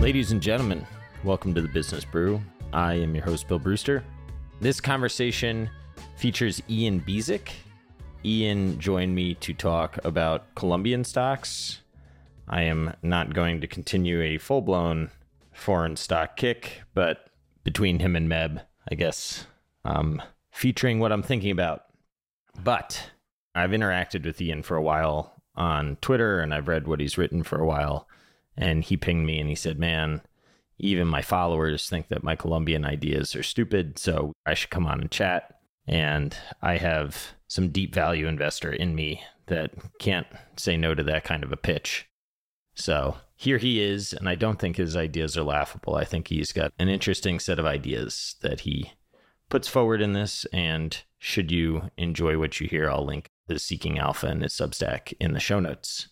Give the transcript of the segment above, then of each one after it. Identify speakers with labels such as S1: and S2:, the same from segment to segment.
S1: Ladies and gentlemen, welcome to the Business Brew. I am your host, Bill Brewster. This conversation features Ian Bezic. Ian joined me to talk about Colombian stocks. I am not going to continue a full-blown foreign stock kick, but between him and Meb, I guess I'm featuring what I'm thinking about. But I've interacted with Ian for a while on Twitter, and I've read what he's written for a while. And he pinged me and he said, man, even my followers think that my Colombian ideas are stupid, so I should come on and chat. And I have some deep value investor in me that can't say no to that kind of a pitch. So here he is, and I don't think his ideas are laughable. I think he's got an interesting set of ideas that he puts forward in this. And should you enjoy what you hear, I'll link the Seeking Alpha and his Substack in the show notes.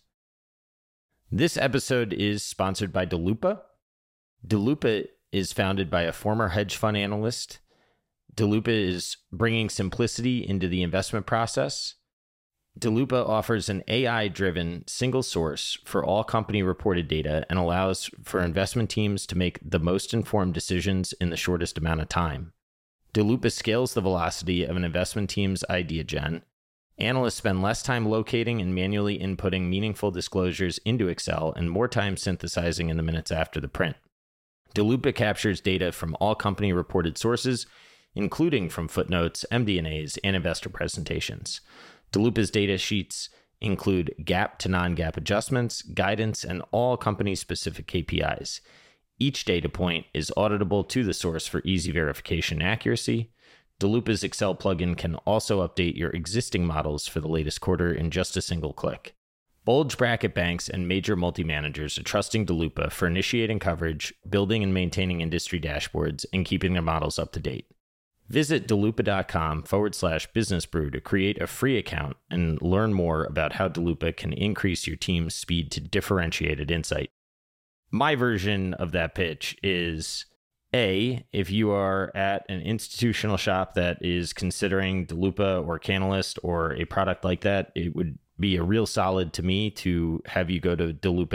S1: This episode is sponsored by Daloopa. Daloopa is founded by a former hedge fund analyst. Daloopa is bringing simplicity into the investment process. Daloopa offers an AI-driven single source for all company-reported data and allows for investment teams to make the most informed decisions in the shortest amount of time. Daloopa scales the velocity of an investment team's idea gen. Analysts spend less time locating and manually inputting meaningful disclosures into Excel and more time synthesizing in the minutes after the print. Daloopa captures data from all company-reported sources, including from footnotes, MD&As, and investor presentations. Daloopa's data sheets include GAAP to non-GAAP adjustments, guidance, and all company-specific KPIs. Each data point is auditable to the source for easy verification and accuracy. Daloopa's Excel plugin can also update your existing models for the latest quarter in just a single click. Bulge bracket banks and major multi-managers are trusting Daloopa for initiating coverage, building and maintaining industry dashboards, and keeping their models up to date. Visit daloopa.com/businessbrew to create a free account and learn more about how Daloopa can increase your team's speed to differentiated insight. My version of that pitch is, A, if you are at an institutional shop that is considering Daloopa or Canalys or a product like that, it would be a real solid to me to have you go to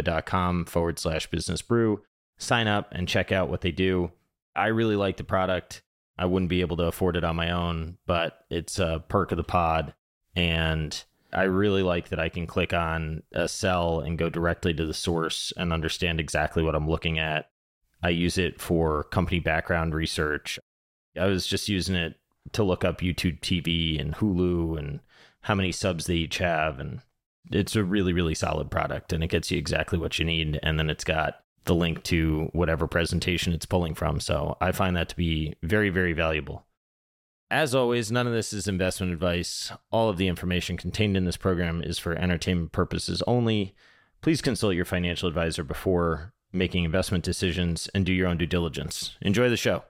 S1: daloopa.com/businessbrew, sign up and check out what they do. I really like the product. I wouldn't be able to afford it on my own, but it's a perk of the pod. And I really like that I can click on a cell and go directly to the source and understand exactly what I'm looking at. I use it for company background research. I was just using it to look up YouTube TV and Hulu and how many subs they each have. And it's a really, really solid product, and it gets you exactly what you need. And then it's got the link to whatever presentation it's pulling from. So I find that to be very, very valuable. As always, none of this is investment advice. All of the information contained in this program is for entertainment purposes only. Please consult your financial advisor before making investment decisions and do your own due diligence. Enjoy the show.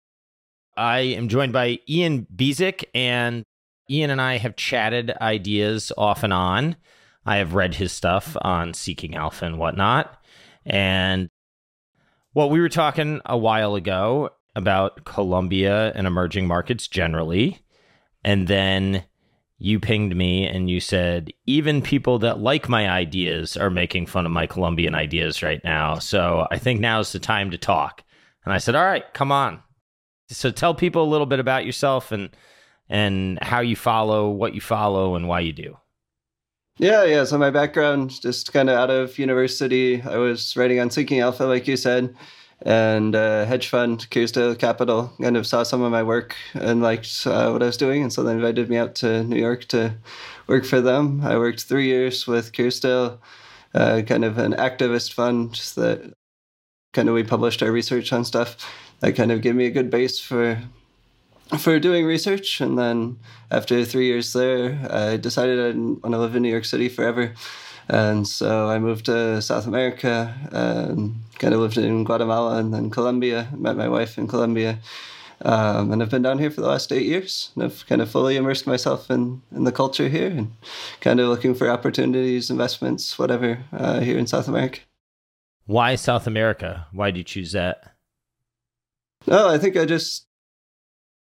S1: I am joined by Ian Bezic, and Ian and I have chatted ideas off and on. I have read his stuff on Seeking Alpha and whatnot. And we were talking a while ago about Colombia and emerging markets generally. And then you pinged me and you said, even people that like my ideas are making fun of my Colombian ideas right now. So I think now's the time to talk. And I said, all right, come on. So tell people a little bit about yourself and how you follow, what you follow, and why you do.
S2: Yeah. So my background, just kind of out of university, I was writing on Seeking Alpha, like you said, and hedge fund, Kyrstyle Capital, kind of saw some of my work and liked what I was doing. And so they invited me out to New York to work for them. I worked 3 years with Kyrstyle, kind of an activist fund that kind of we published our research on stuff. That kind of gave me a good base for doing research. And then after 3 years there, I decided I didn't want to live in New York City forever. And so I moved to South America, kind of lived in Guatemala and then Colombia, met my wife in Colombia. And I've been down here for the last 8 years. And I've kind of fully immersed myself in the culture here and kind of looking for opportunities, investments, whatever, here in South America.
S1: Why South America? Why did you choose that?
S2: No, I think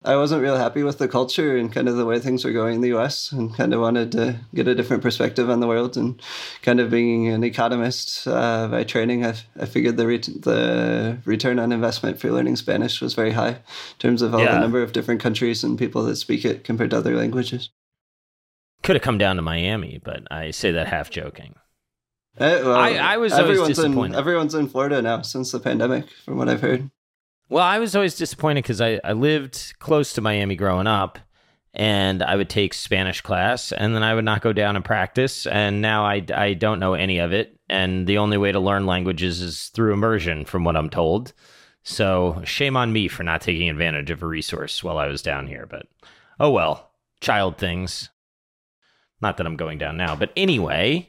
S2: I wasn't real happy with the culture and kind of the way things were going in the US, and kind of wanted to get a different perspective on the world. And kind of being an economist by training, I figured the return on investment for learning Spanish was very high in terms of all the number of different countries and people that speak it compared to other languages.
S1: Could have come down to Miami, but I say that half joking.
S2: Well,
S1: I was always disappointed.
S2: Everyone's in Florida now since the pandemic, from what I've heard.
S1: Well, I was always disappointed because I lived close to Miami growing up, and I would take Spanish class, and then I would not go down and practice, and now I don't know any of it, and the only way to learn languages is through immersion, from what I'm told. So shame on me for not taking advantage of a resource while I was down here, but oh well, child things. Not that I'm going down now, but anyway.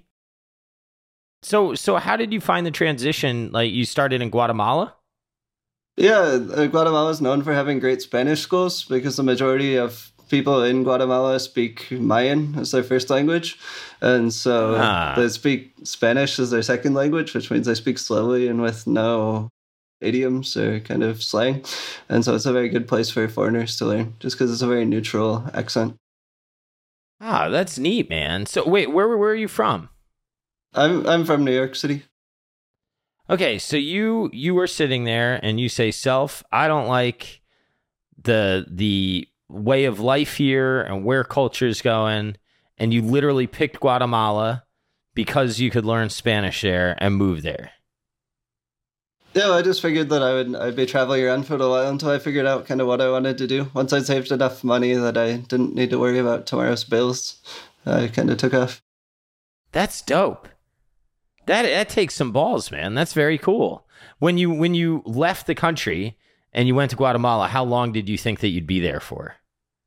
S1: So how did you find the transition? Like, you started in Guatemala?
S2: Yeah, Guatemala is known for having great Spanish schools because the majority of people in Guatemala speak Mayan as their first language. And so they speak Spanish as their second language, which means they speak slowly and with no idioms or kind of slang. And so it's a very good place for foreigners to learn just because it's a very neutral accent.
S1: Ah, that's neat, man. So wait, where are you from?
S2: I'm from New York City.
S1: Okay, so you were sitting there and you say, Self, I don't like the way of life here and where culture's going, and you literally picked Guatemala because you could learn Spanish there and move there.
S2: Yeah, I just figured that I'd be traveling around for a while until I figured out kind of what I wanted to do. Once I'd saved enough money that I didn't need to worry about tomorrow's bills, I kind of took off.
S1: That's dope. That takes some balls, man. That's very cool. When you left the country and you went to Guatemala, how long did you think that you'd be there for?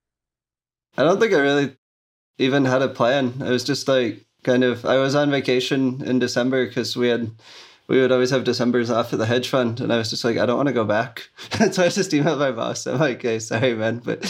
S2: I don't think I really even had a plan. I was just like I was on vacation in December because we would always have Decembers off at the hedge fund, and I was just like, I don't want to go back. So I just emailed my boss. I'm like, hey, sorry, man, but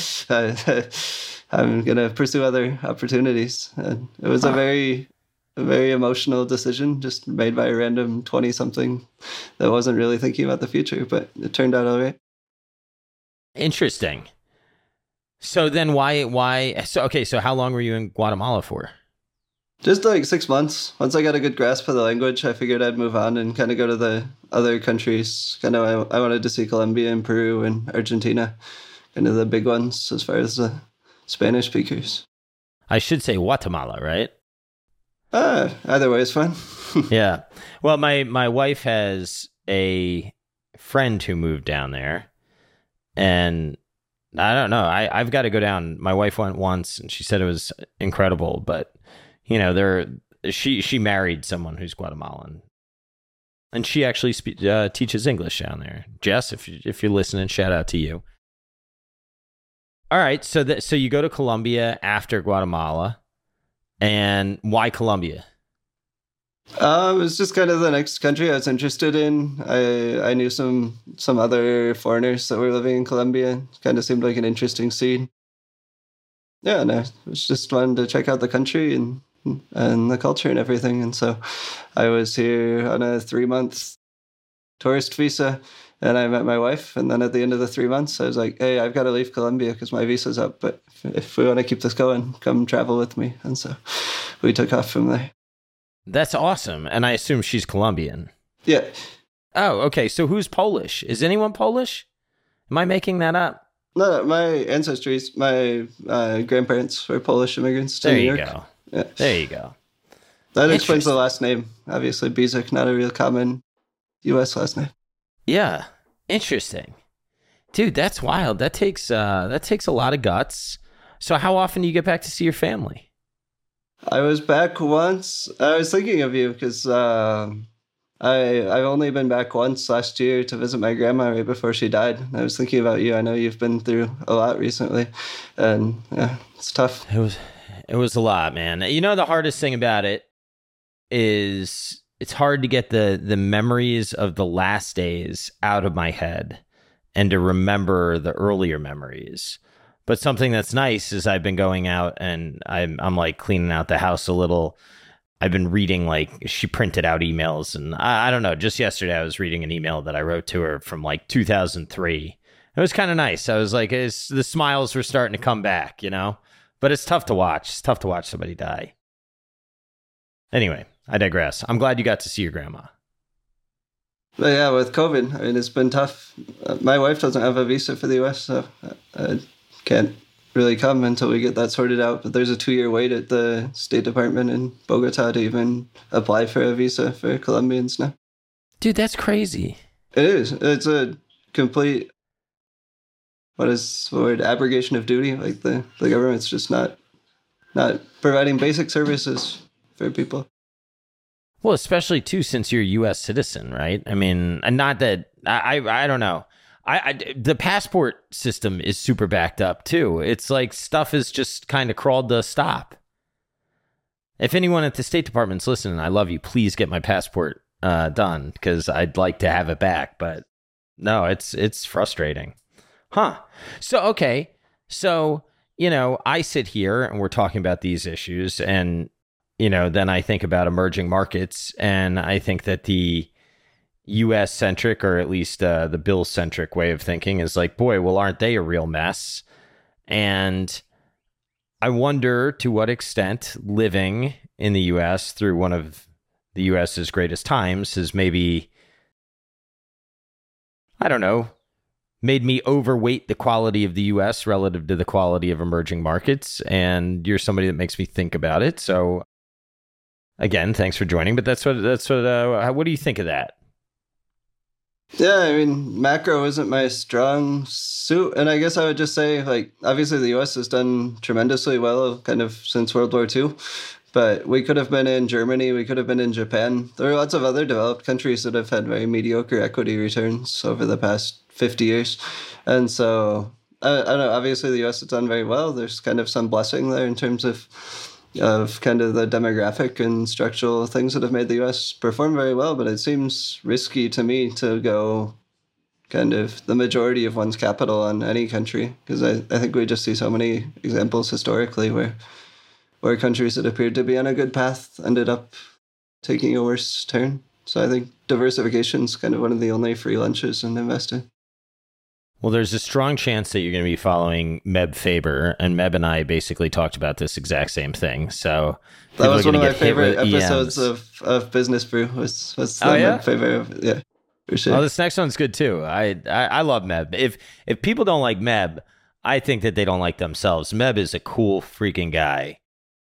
S2: I'm gonna pursue other opportunities. And it was a very emotional decision just made by a random 20-something that wasn't really thinking about the future, but it turned out all right.
S1: Interesting. So then why? So how long were you in Guatemala for?
S2: Just like 6 months. Once I got a good grasp of the language, I figured I'd move on and kind of go to the other countries. Kind of, I wanted to see Colombia and Peru and Argentina, kind of the big ones as far as the Spanish speakers.
S1: I should say Guatemala, right?
S2: Either way is fine.
S1: Yeah. Well, my wife has a friend who moved down there, and I don't know. I've got to go down. My wife went once, and she said it was incredible. But she married someone who's Guatemalan, and she actually teaches English down there. Jess, if you're listening, shout out to you. All right. So you go to Colombia after Guatemala. And why Colombia?
S2: It was just kind of the next country I was interested in. I knew some other foreigners that were living in Colombia. It kind of seemed like an interesting scene. Yeah, no, it was just fun to check out the country and the culture and everything. And so I was here on a 3-month tourist visa, and I met my wife. And then at the end of the 3 months, I was like, hey, I've got to leave Colombia because my visa's up. But if we want to keep this going, come travel with me. And so we took off from there.
S1: That's awesome. And I assume she's Colombian.
S2: Yeah.
S1: Oh, okay. So who's Polish? Is anyone Polish? Am I making that up?
S2: No, my ancestries, my grandparents were Polish immigrants to New York.
S1: There you go.
S2: Yeah.
S1: There you go.
S2: That explains the last name. Obviously, Bizek, not a real common U.S. last name.
S1: Yeah. Interesting. Dude, that's wild. That takes a lot of guts. So how often do you get back to see your family?
S2: I was back once. I was thinking of you because I've only been back once last year to visit my grandma right before she died. I was thinking about you. I know you've been through a lot recently, and yeah, it's tough.
S1: It was a lot, man. You know, the hardest thing about it is it's hard to get the memories of the last days out of my head and to remember the earlier memories. But something that's nice is I've been going out and I'm like cleaning out the house a little. I've been reading, like, she printed out emails, and I don't know, just yesterday I was reading an email that I wrote to her from like 2003. It It was kind of nice. I was like, the smiles were starting to come back, you know? But it's tough to watch. It's tough to watch somebody die. Anyway, I digress. I'm glad you got to see your grandma.
S2: But yeah, with COVID, I mean, it's been tough. My wife doesn't have a visa for the U.S., so I can't really come until we get that sorted out. But there's a 2-year wait at the State Department in Bogota to even apply for a visa for Colombians now.
S1: Dude, that's crazy.
S2: It is. It's a complete, what is the word, abrogation of duty. Like the government's just not providing basic services for people.
S1: Well, especially too, since you're a U.S. citizen, right? I mean, not that I don't know. The passport system is super backed up too. It's like stuff is just kind of crawled to a stop. If anyone at the State Department's listening, I love you. Please get my passport done because I'd like to have it back. But no, it's frustrating, huh? So okay, so I sit here and we're talking about these issues and. Then I think about emerging markets, and I think that the U.S.-centric, or at least the Bill-centric way of thinking is like, boy, well, aren't they a real mess? And I wonder to what extent living in the U.S. through one of the U.S.'s greatest times has maybe, I don't know, made me overweight the quality of the U.S. relative to the quality of emerging markets. And you're somebody that makes me think about it, so... Again, thanks for joining, but what do you think of that?
S2: Yeah, I mean, macro isn't my strong suit. And I guess I would just say, like, obviously the US has done tremendously well kind of since World War II, but we could have been in Germany, we could have been in Japan. There are lots of other developed countries that have had very mediocre equity returns over the past 50 years. And so, I don't know, obviously the US has done very well. There's kind of some blessing there in terms of kind of the demographic and structural things that have made the U.S. perform very well, but it seems risky to me to go kind of the majority of one's capital on any country, because I think we just see so many examples historically where countries that appeared to be on a good path ended up taking a worse turn. So I think diversification is kind of one of the only free lunches in investing.
S1: Well, there's a strong chance that you're going to be following Meb Faber, and Meb and I basically talked about this exact same thing. So
S2: that was one of my favorite episodes of Business Brew. Was the Meb Faber? Yeah, for sure.
S1: Oh, this next one's good too. I love Meb. If people don't like Meb, I think that they don't like themselves. Meb is a cool freaking guy.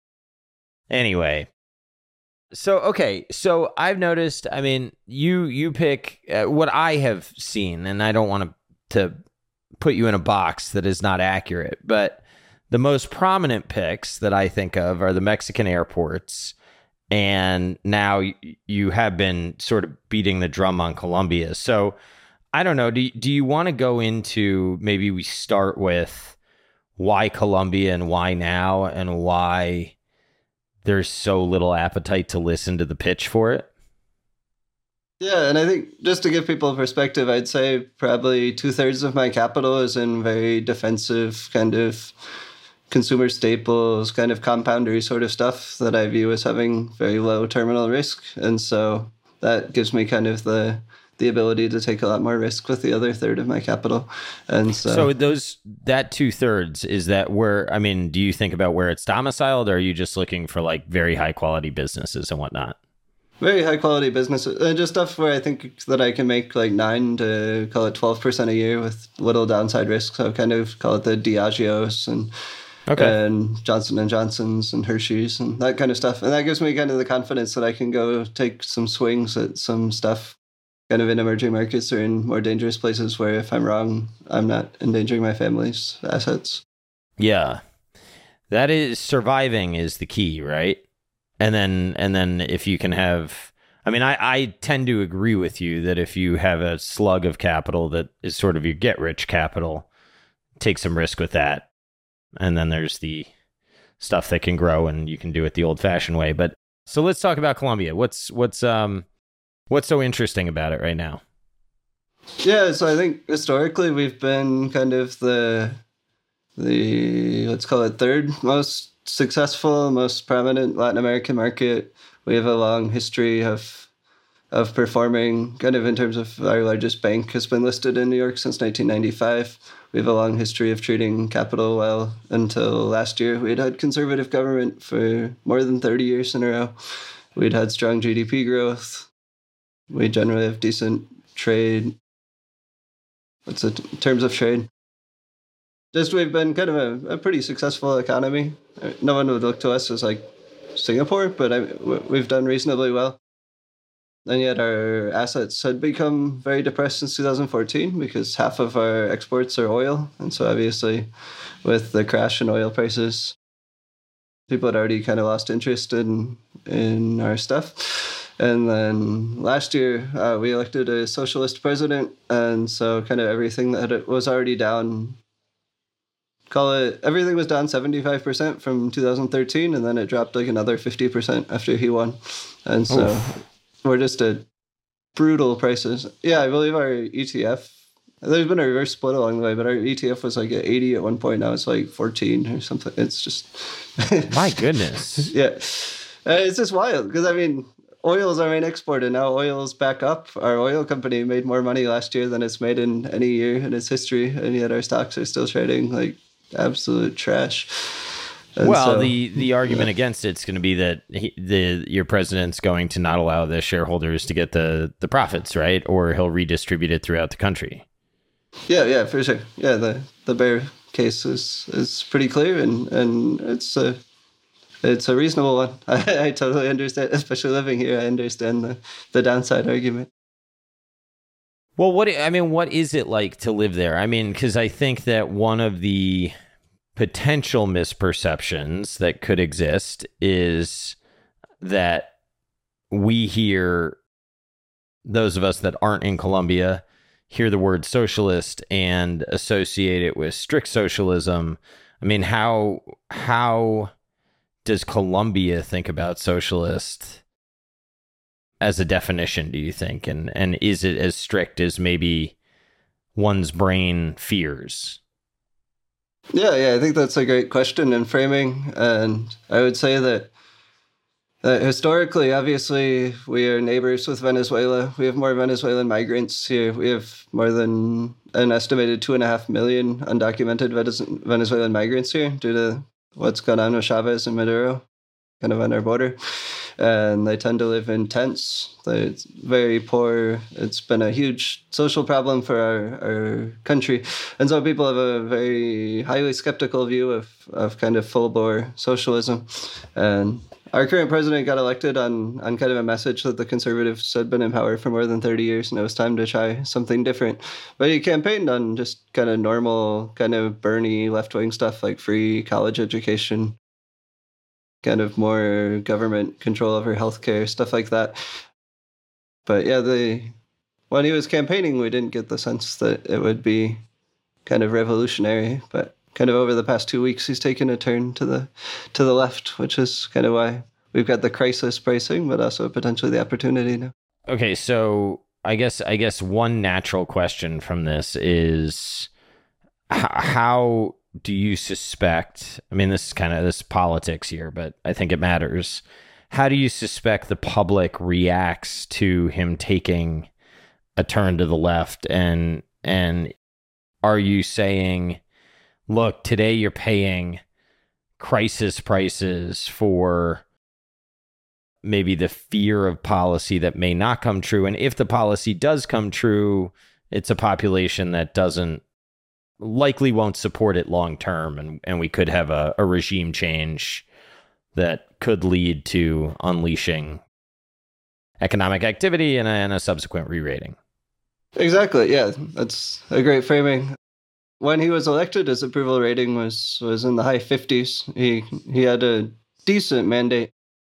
S1: Anyway. So I've noticed. I mean, you pick what I have seen, and I don't want to put you in a box that is not accurate, but the most prominent picks that I think of are the Mexican airports, and now you have been sort of beating the drum on Colombia. So I don't know, do you want to go into, maybe we start with why Colombia and why now, and why there's so little appetite to listen to the pitch for it?
S2: Yeah, and I think just to give people a perspective, I'd say probably 2/3 of my capital is in very defensive kind of consumer staples, kind of compoundery sort of stuff that I view as having very low terminal risk. And so that gives me kind of the ability to take a lot more risk with the other third of my capital. And so
S1: that 2/3, is that where, I mean, do you think about where it's domiciled, or are you just looking for like very high quality businesses and whatnot?
S2: Very high quality businesses, and just stuff where I think that I can make like 9 to call it 12% a year with little downside risk. So kind of call it the Diageos and Johnson and Johnsons and Hershey's and that kind of stuff. And that gives me kind of the confidence that I can go take some swings at some stuff kind of in emerging markets or in more dangerous places where if I'm wrong, I'm not endangering my family's assets.
S1: Yeah. That is, surviving is the key, right? And then if you can have, I mean, I tend to agree with you that if you have a slug of capital that is sort of your get rich capital, take some risk with that. And then there's the stuff that can grow and you can do it the old fashioned way. But so let's talk about Colombia. What's so interesting about it right now?
S2: Yeah, so I think historically we've been kind of the let's call it third most successful, most prominent Latin American market. We have a long history of of performing kind of in terms of our largest bank has been listed in New York since 1995. We have a long history of treating capital well. Until last year, we'd had conservative government for more than 30 years in a row. We'd had strong GDP growth. We generally have decent trade. What's it in terms of trade? Just we've been kind of a pretty successful economy. No one would look to us as like Singapore, but we've done reasonably well. And yet our assets had become very depressed since 2014 because half of our exports are oil. And so obviously with the crash in oil prices, people had already kind of lost interest in our stuff. And then last year, we elected a socialist president. And so kind of everything that was already down, everything was down 75% from 2013. And then it dropped like another 50% after he won. And so... Oof. We're just at brutal prices. Yeah, I believe our ETF, there's been a reverse split along the way, but our ETF was like at 80 at one point. Now it's like 14 or something. It's just...
S1: My goodness.
S2: Yeah. It's just wild because, I mean, oil is our main export and now oil is back up. Our oil company made more money last year than it's made in any year in its history. And yet our stocks are still trading like absolute trash.
S1: And well, so, the argument against it's going to be that your president's going to not allow the shareholders to get the profits, right? Or he'll redistribute it throughout the country.
S2: Yeah, for sure. Yeah, the bear case is pretty clear, and it's a reasonable one. I totally understand, especially living here. I understand the downside argument.
S1: Well, what is it like to live there? I mean, because I think that one of the potential misperceptions that could exist is that we hear, those of us that aren't in Colombia, hear the word socialist and associate it with strict socialism. I mean, how does Colombia think about socialist as a definition, do you think? And is it as strict as maybe one's brain fears?
S2: Yeah, I think that's a great question and framing. And I would say that historically, obviously, we are neighbors with Venezuela. We have more Venezuelan migrants here. We have more than an estimated 2.5 million undocumented Venezuelan migrants here due to what's going on with Chavez and Maduro, kind of on our border. And they tend to live in tents. They're very poor. It's been a huge social problem for our country. And so people have a very highly skeptical view of kind of full-bore socialism. And our current president got elected on kind of a message that the conservatives had been in power for more than 30 years, and it was time to try something different. But he campaigned on just kind of normal, kind of Bernie left-wing stuff like free college education, kind of more government control over healthcare, stuff like that. But yeah, when he was campaigning, we didn't get the sense that it would be kind of revolutionary. But kind of over the past 2 weeks, he's taken a turn to the left, which is kind of why we've got the crisis pricing, but also potentially the opportunity now.
S1: Okay, so I guess one natural question from this is how do you suspect, I mean, this is politics here, but I think it matters. How do you suspect the public reacts to him taking a turn to the left? And are you saying, look, today you're paying crisis prices for maybe the fear of policy that may not come true? And if the policy does come true, it's a population that likely won't support it long term, and we could have a regime change that could lead to unleashing economic activity and a subsequent re-rating.
S2: Exactly, yeah, that's a great framing. When he was elected, his approval rating was in the high 50s. He had a decent mandate,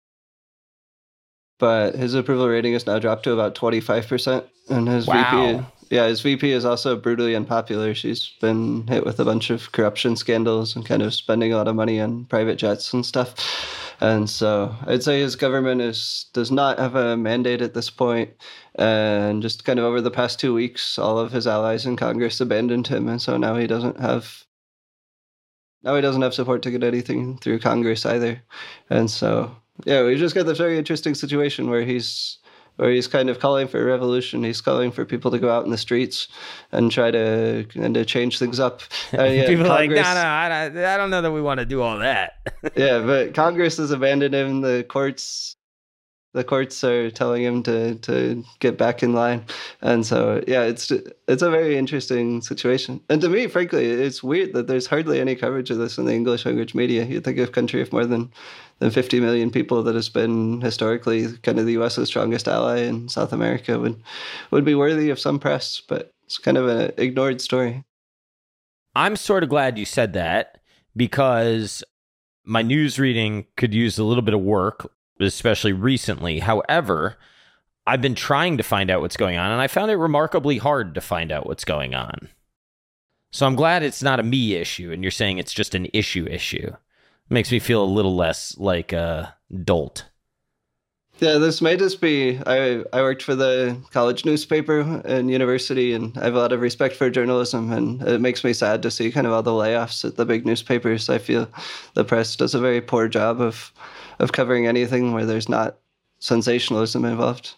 S2: but his approval rating has now dropped to about 25%, and his
S1: wow.
S2: His VP is also brutally unpopular. She's been hit with a bunch of corruption scandals and kind of spending a lot of money on private jets and stuff. And so I'd say his government does not have a mandate at this point. And just kind of over the past 2 weeks, all of his allies in Congress abandoned him. And so now he doesn't have support to get anything through Congress either. And so, yeah, we just got this very interesting situation where he's where he's kind of calling for a revolution. He's calling for people to go out in the streets and try to kind of change things up.
S1: People are like, no, I don't know that we want to do all that.
S2: Yeah, but Congress has abandoned him. The courts are telling him to get back in line. And so, yeah, it's a very interesting situation. And to me, frankly, it's weird that there's hardly any coverage of this in the English language media. You'd think a country of more than 50 million people that has been historically kind of the U.S.'s strongest ally in South America would be worthy of some press, but it's kind of an ignored story.
S1: I'm sort of glad you said that, because my news reading could use a little bit of work, especially recently. However, I've been trying to find out what's going on, and I found it remarkably hard to find out what's going on. So I'm glad it's not a me issue, and you're saying it's just an issue. It makes me feel a little less like a dolt.
S2: Yeah, this may just be, I worked for the college newspaper and university, and I have a lot of respect for journalism, and it makes me sad to see kind of all the layoffs at the big newspapers. I feel the press does a very poor job of covering anything where there's not sensationalism involved.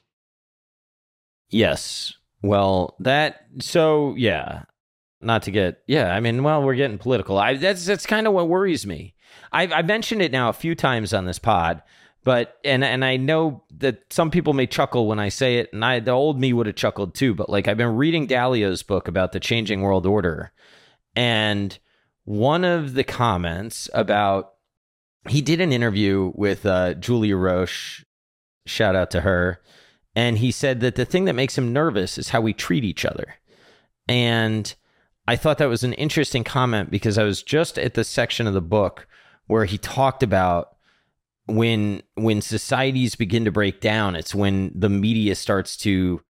S1: Yes. Well, yeah. Not to get, we're getting political. That's kind of what worries me. I've mentioned it now a few times on this pod, but and I know that some people may chuckle when I say it, and the old me would have chuckled too. But like, I've been reading Dalio's book about the changing world order, and one of the comments about, he did an interview with Julia Roche, shout out to her, and he said that the thing that makes him nervous is how we treat each other. And I thought that was an interesting comment, because I was just at the section of the book where he talked about when societies begin to break down, it's when the media starts to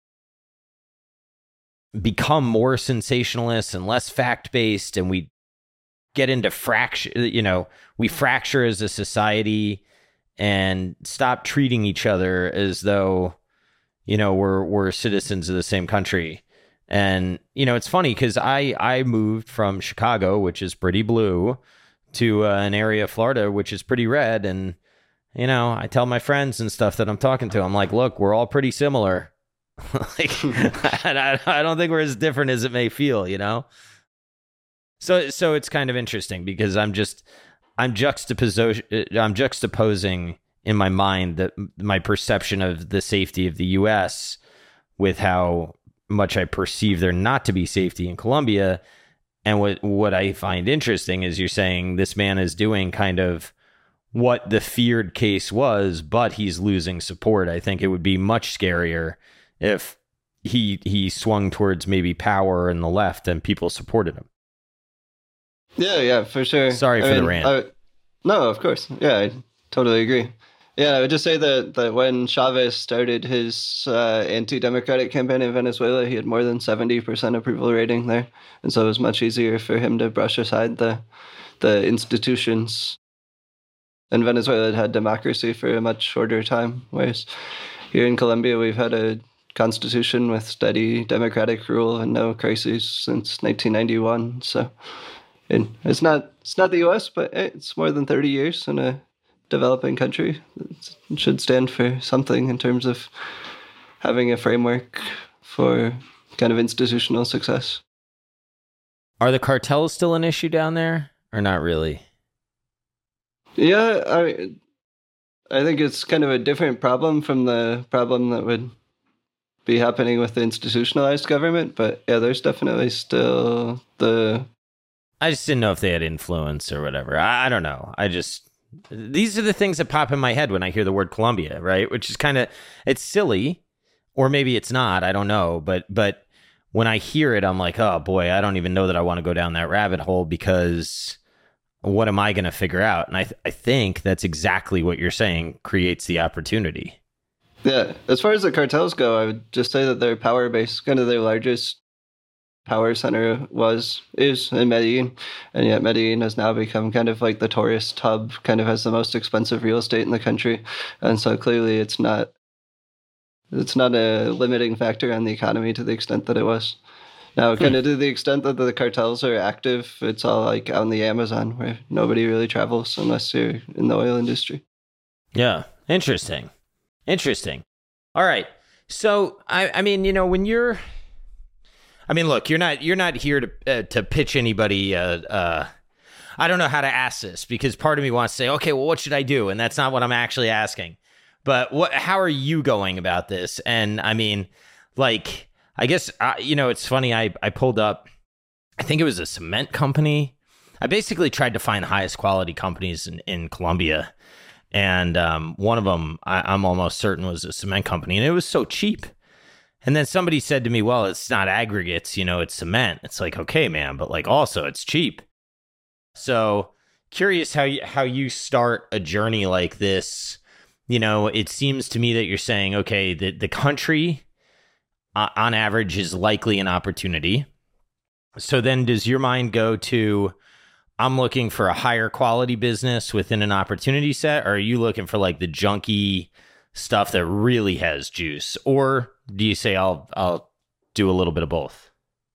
S1: become more sensationalist and less fact-based, and we get into we fracture as a society and stop treating each other as though, we're citizens of the same country. And, it's funny because I moved from Chicago, which is pretty blue, to an area of Florida, which is pretty red. And, I tell my friends and stuff that I'm talking to, I'm like, look, we're all pretty similar. I don't think we're as different as it may feel, So it's kind of interesting, because I'm juxtaposing in my mind that my perception of the safety of the U.S. with how much I perceive there not to be safety in Colombia. And what I find interesting is you're saying this man is doing kind of what the feared case was, but he's losing support. I think it would be much scarier if he swung towards maybe power in the left and people supported him.
S2: Yeah, for sure.
S1: Sorry for the rant.
S2: No, of course. Yeah, I totally agree. Yeah, I would just say that when Chavez started his anti-democratic campaign in Venezuela, he had more than 70% approval rating there. And so it was much easier for him to brush aside the institutions. And Venezuela had democracy for a much shorter time, whereas here in Colombia, we've had a constitution with steady democratic rule and no crises since 1991. So it's not the U.S., but it's more than 30 years in a developing country. It should stand for something in terms of having a framework for kind of institutional success.
S1: Are the cartels still an issue down there, or not really?
S2: Yeah, I think it's kind of a different problem from the problem that would be happening with the institutionalized government. But yeah, there's definitely still
S1: I just didn't know if they had influence or whatever. I don't know. These are the things that pop in my head when I hear the word Colombia, right? Which is it's silly, or maybe it's not. I don't know. But when I hear it, I'm like, oh boy, I don't even know that I want to go down that rabbit hole, because what am I going to figure out? And I think that's exactly what you're saying creates the opportunity.
S2: Yeah. As far as the cartels go, I would just say that their power base, kind of their largest power center is in Medellin, and yet Medellin has now become kind of like the tourist hub, kind of has the most expensive real estate in the country, and so clearly it's not a limiting factor on the economy to the extent that it was. Now, kind of to the extent that the cartels are active, it's all like out in the Amazon, where nobody really travels unless you're in the oil industry.
S1: Yeah, interesting. All right. So I mean, when you're, I mean, look, you're not here to pitch anybody. I don't know how to ask this because part of me wants to say, okay, well, what should I do? And that's not what I'm actually asking. But how are you going about this? And I mean, like, I guess, it's funny. I pulled up, I think it was a cement company. I basically tried to find the highest quality companies in Colombia. And one of them, I'm almost certain, was a cement company. And it was so cheap. And then somebody said to me, well, it's not aggregates, it's cement. It's like, okay, man, but like also it's cheap. So curious how you start a journey like this. It seems to me that you're saying, okay, the country on average is likely an opportunity. So then does your mind go to, I'm looking for a higher quality business within an opportunity set? Or are you looking for like the junky stuff that really has juice? Or do you say I'll do a little bit of both?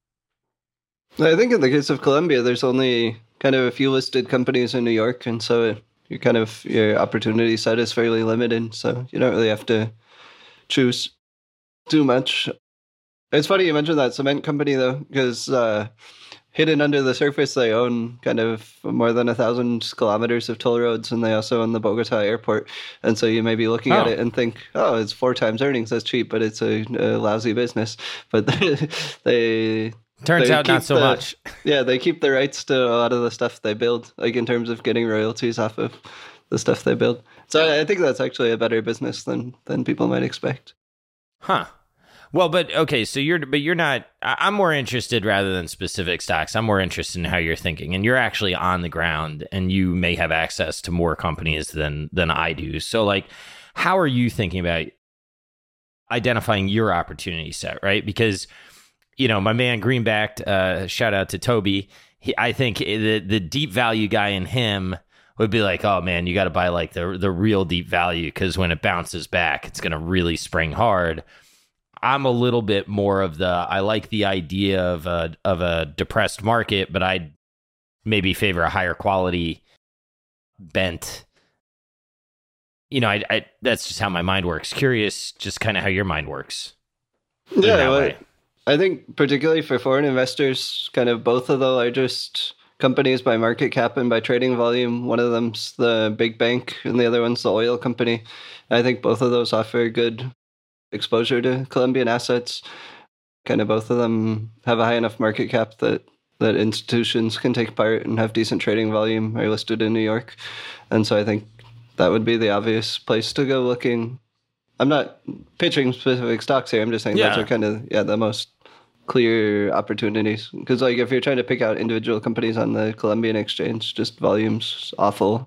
S2: I think in the case of Colombia, there's only kind of a few listed companies in New York, and so your opportunity set is fairly limited, so you don't really have to choose too much. It's funny you mentioned that cement company, though, because hidden under the surface, they own kind of more than 1,000 kilometers of toll roads, and they also own the Bogota airport. And so you may be looking at it and think, oh, it's 4 times earnings, that's cheap, but it's a lousy business. But they
S1: Turns out not so much.
S2: Yeah, they keep the rights to a lot of the stuff they build, like in terms of getting royalties off of the stuff they build. So I think that's actually a better business than people might expect.
S1: Huh. Well, but okay, so you're not, I'm more interested rather than specific stocks. I'm more interested in how you're thinking, and you're actually on the ground and you may have access to more companies than I do. So like, how are you thinking about identifying your opportunity set, right? Because my man Greenbacked, shout out to Toby. I think the deep value guy in him would be like, oh man, you got to buy like the real deep value because when it bounces back, it's going to really spring hard. I'm a little bit more of I like the idea of a depressed market, but I'd maybe favor a higher quality bent. I that's just how my mind works. Curious, just kind of how your mind works.
S2: Yeah, I think particularly for foreign investors, kind of both of the largest companies by market cap and by trading volume. One of them's the big bank and the other one's the oil company. I think both of those offer good exposure to Colombian assets. Kind of both of them have a high enough market cap that institutions can take part and have decent trading volume, are listed in New York. And so I think that would be the obvious place to go looking. I'm not pitching specific stocks here. I'm just saying those are kind of the most clear opportunities. Because like if you're trying to pick out individual companies on the Colombian exchange, just volume's awful.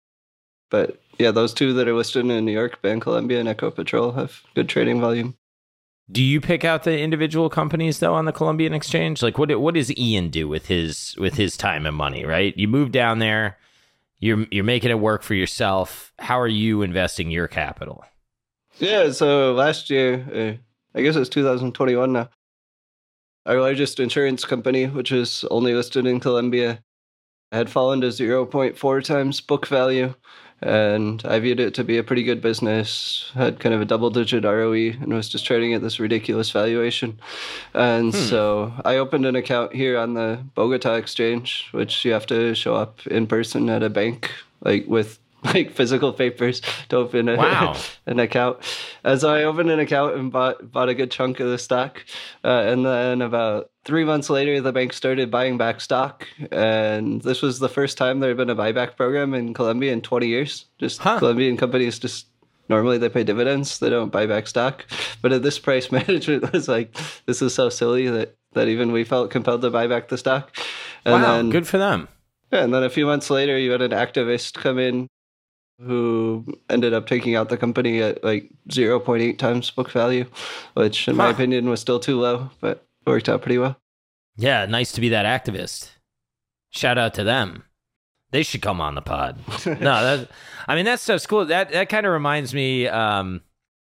S2: But yeah, those two that are listed in New York, Bancolombia and Ecopetrol, have good trading volume.
S1: Do you pick out the individual companies though on the Colombian exchange? Like what does Ian do with his time and money? Right, you move down there, you're making it work for yourself. How are you investing your capital? Yeah,
S2: so last year, I guess it's 2021 now, our largest insurance company, which is only listed in Colombia, had fallen to 0.4 times book value. And I viewed it to be a pretty good business, had kind of a double-digit ROE, and was just trading at this ridiculous valuation. And so I opened an account here on the Bogota exchange, which you have to show up in person at a bank, like with like physical papers to open an account. And so I opened an account and bought a good chunk of the stock. And then about 3 months later, the bank started buying back stock. And this was the first time there had been a buyback program in Colombia in 20 years. Colombian companies just normally they pay dividends. They don't buy back stock. But at this price, management was like, this is so silly that even we felt compelled to buy back the stock. And then,
S1: good for them.
S2: Yeah, and then a few months later, you had an activist come in who ended up taking out the company at like 0.8 times book value, which in my opinion was still too low, but it worked out pretty well.
S1: Yeah, nice to be that activist. Shout out to them. They should come on the pod. That stuff's cool. That kind of reminds me, man,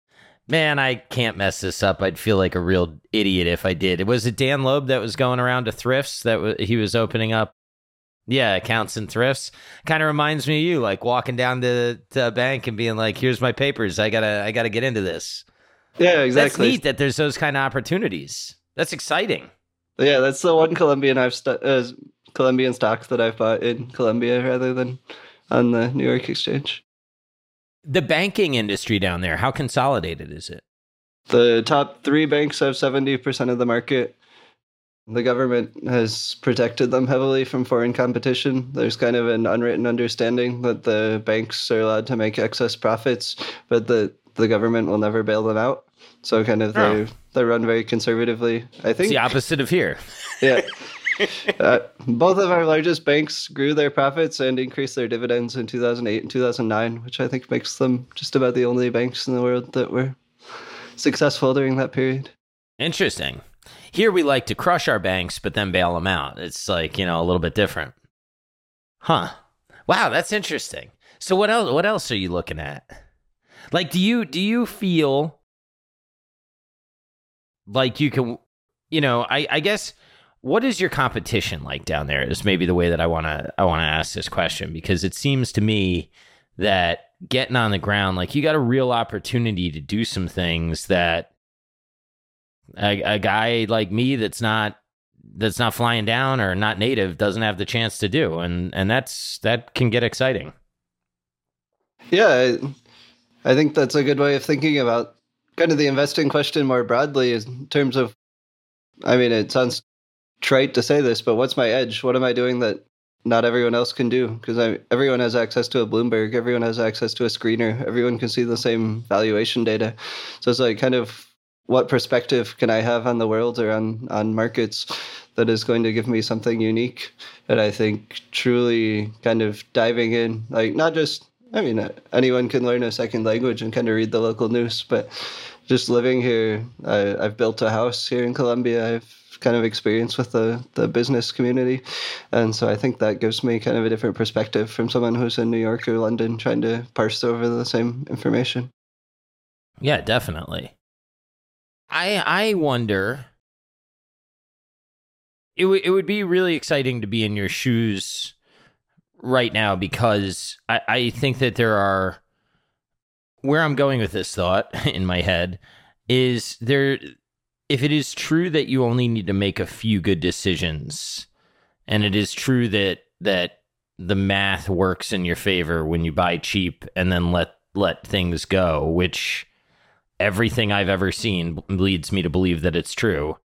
S1: I can't mess this up. I'd feel like a real idiot if I did. Was it Dan Loeb that was going around to thrifts he was opening up? Yeah, accounts and thrifts. Kind of reminds me of you, like walking down to a bank and being like, "Here's my papers. I gotta get into this."
S2: Yeah,
S1: That's
S2: exactly.
S1: neat that there's those kind of opportunities. That's exciting.
S2: Yeah, that's the one Colombian stock that I've bought in Colombia rather than on the New York Exchange.
S1: The banking industry down there, how consolidated is it?
S2: The top three banks have 70% of the market. The government has protected them heavily from foreign competition. There's kind of an unwritten understanding that the banks are allowed to make excess profits, but the government will never bail them out. So kind of they run very conservatively, I think.
S1: It's the opposite of here.
S2: Yeah. Both of our largest banks grew their profits and increased their dividends in 2008 and 2009, which I think makes them just about the only banks in the world that were successful during that period.
S1: Interesting. Here we like to crush our banks, but then bail them out. It's like, a little bit different. Huh. Wow, that's interesting. So what else? What else are you looking at? Like, do you feel like you can, I guess, what is your competition like down there? Is maybe the way that I want to ask this question, because it seems to me that getting on the ground, like, you got a real opportunity to do some things that a guy like me that's not flying down or not native doesn't have the chance to do, and that can get exciting.
S2: Yeah, I think that's a good way of thinking about kind of the investing question more broadly, is in terms of, I mean, it sounds trite to say this, but what's my edge? What am I doing that not everyone else can do? Because everyone has access to a Bloomberg, everyone has access to a screener, everyone can see the same valuation data. So it's like, kind of, what perspective can I have on the world or on markets that is going to give me something unique? And I think truly kind of diving in, like, not just, I mean, anyone can learn a second language and kind of read the local news, but just living here, I've built a house here in Colombia. I've kind of experience with the business community. And so I think that gives me kind of a different perspective from someone who's in New York or London trying to parse over the same information.
S1: Yeah, definitely. I wonder, it would be really exciting to be in your shoes right now, because I think that there are, where I'm going with this thought in my head is, there, if it is true that you only need to make a few good decisions, and it is true that the math works in your favor when you buy cheap and then let things go, which everything I've ever seen leads me to believe that it's true.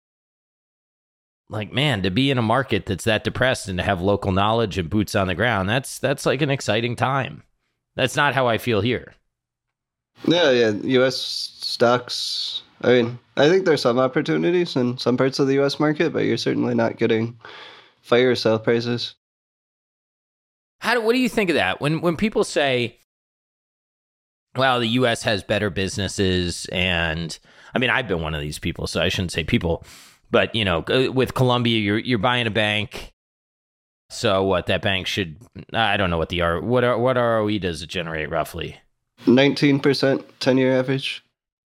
S1: Like, man, to be in a market that's that depressed and to have local knowledge and boots on the ground, that's like an exciting time. That's not how I feel here.
S2: Yeah, U.S. stocks. I mean, I think there's some opportunities in some parts of the U.S. market, but you're certainly not getting fire sale prices.
S1: What do you think of that? When people say, well, the U.S. has better businesses, and I mean, I've been one of these people, so I shouldn't say people, but with Colombia, you're buying a bank, so what? That bank should, I don't know what what ROE does it generate roughly?
S2: 19% 10-year average.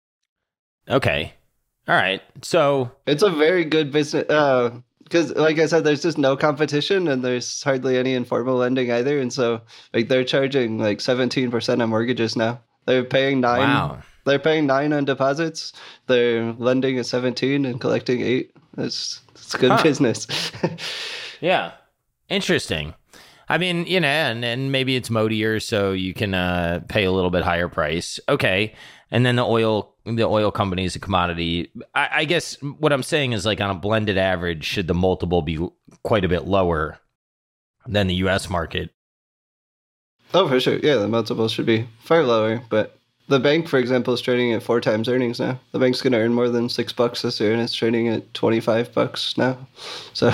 S1: Okay, all right, so
S2: it's a very good business. Because, like I said, there's just no competition, and there's hardly any informal lending either, and so like they're charging like 17% on mortgages now. They're paying 9.
S1: Wow.
S2: They're paying 9 on deposits. They're lending at 17 and collecting 8. It's good business.
S1: Yeah, interesting. I mean, and maybe it's modier, so you can pay a little bit higher price. Okay, and then the oil company is a commodity. I guess what I'm saying is, like, on a blended average, should the multiple be quite a bit lower than the U.S. market?
S2: Oh, for sure. Yeah, the multiple should be far lower. But the bank, for example, is trading at 4 times earnings now. The bank's going to earn more than $6 this year, and it's trading at $25 now. So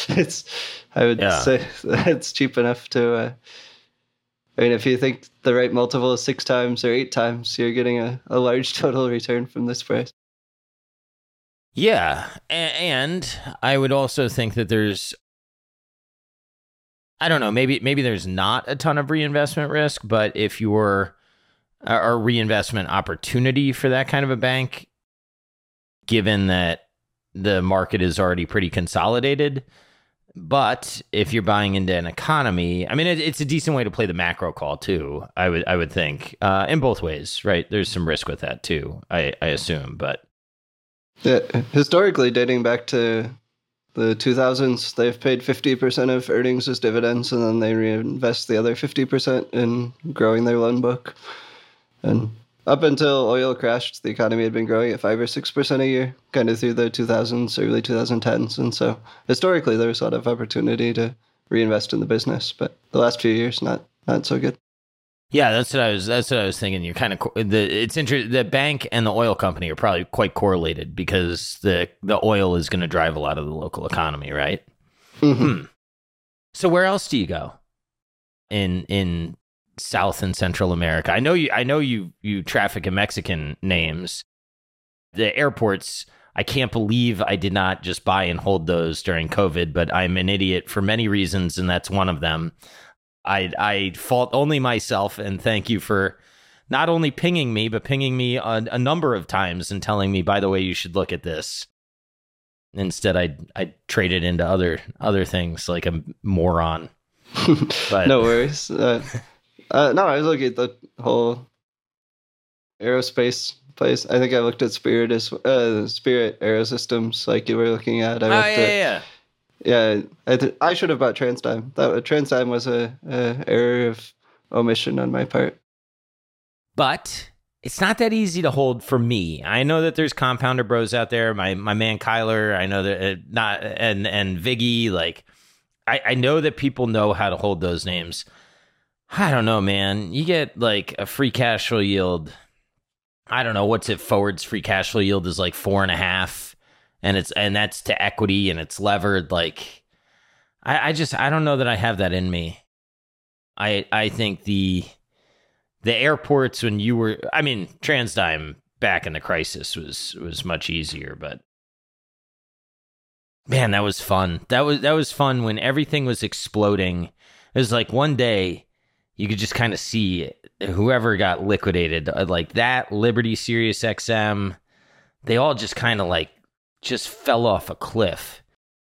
S2: I would say it's cheap enough to. I mean, if you think the right multiple is 6 times or 8 times, you're getting a large total return from this price.
S1: Yeah, and I would also think that there's, I don't know, maybe there's not a ton of reinvestment risk, but if you're a reinvestment opportunity for that kind of a bank, given that the market is already pretty consolidated, But if you're buying into an economy, I mean, it's a decent way to play the macro call too. I would think in both ways, right? There's some risk with that too. I assume, but
S2: yeah, historically dating back to the 2000s, they've paid 50% of earnings as dividends, and then they reinvest the other 50% in growing their loan book. And up until oil crashed, the economy had been growing at 5 or 6% a year, kind of through the 2000s, early 2010s. And so historically, there was a lot of opportunity to reinvest in the business. But the last few years, not so good.
S1: Yeah, that's what I was thinking. You're kind of it's interesting. The bank and the oil company are probably quite correlated because the oil is going to drive a lot of the local economy, right?
S2: Mm-hmm.
S1: So where else do you go in South and Central America? I know you traffic in Mexican names. The airports, I can't believe I did not just buy and hold those during COVID, but I'm an idiot for many reasons, and that's one of them. I fault only myself, and thank you for not only pinging me, but pinging me a number of times and telling me, by the way, you should look at this. Instead, I traded into other things like a moron. But
S2: no worries. No, I was looking at the whole aerospace place. I think I looked at Spirit Aerosystems, like you were looking at.
S1: Yeah.
S2: Yeah, I should have bought TransDigm. TransDigm was a error of omission on my part.
S1: But it's not that easy to hold for me. I know that there's compounder bros out there. My man Kyler, I know that and Viggy. Like, I know that people know how to hold those names. I don't know, man. You get like a free cash flow yield. I don't know what's it. Forward's free cash flow yield is like 4.5. And that's to equity, and it's levered. Like, I don't know that I have that in me. I think the airports when you were, I mean, TransDigm back in the crisis was much easier, but man, that was fun. That was fun when everything was exploding. It was like one day you could just kind of see whoever got liquidated, like that Liberty Sirius XM, they all just kind of like just fell off a cliff.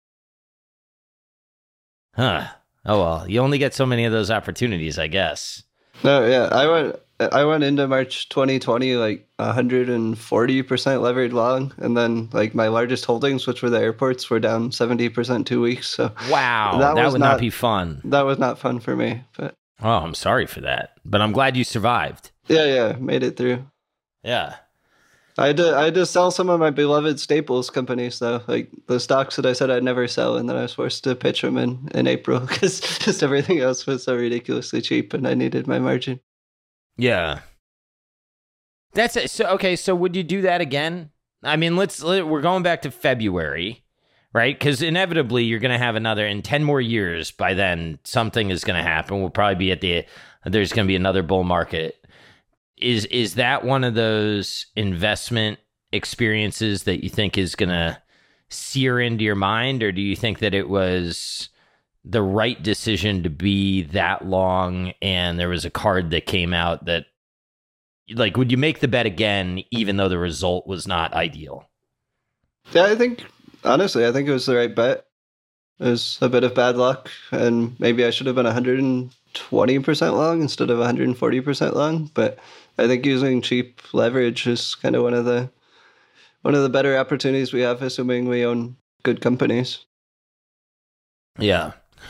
S1: Huh. Oh well, you only get so many of those opportunities, I guess.
S2: No, yeah, I went into March 2020 like 140% levered long, and then like my largest holdings, which were the airports, were down 70% 2 weeks. So
S1: wow, that would not be fun.
S2: That was not fun for me. But
S1: oh, I'm sorry for that, but I'm glad you survived.
S2: Yeah, made it through.
S1: Yeah.
S2: I had to sell some of my beloved staples companies, though, like the stocks that I said I'd never sell, and then I was forced to pitch them in April because just everything else was so ridiculously cheap, and I needed my margin.
S1: Yeah, that's it. So okay, so would you do that again? I mean, we're going back to February, right? Because inevitably you're going to have another in 10 more years. By then, something is going to happen. We'll probably be there's going to be another bull market. Is that one of those investment experiences that you think is going to sear into your mind, or do you think that it was the right decision to be that long and there was a card that came out that, like, would you make the bet again even though the result was not ideal?
S2: Yeah, honestly, I think it was the right bet. It was a bit of bad luck, and maybe I should have been 120% long instead of 140% long, but I think using cheap leverage is kind of one of the better opportunities we have, assuming we own good companies.
S1: Yeah,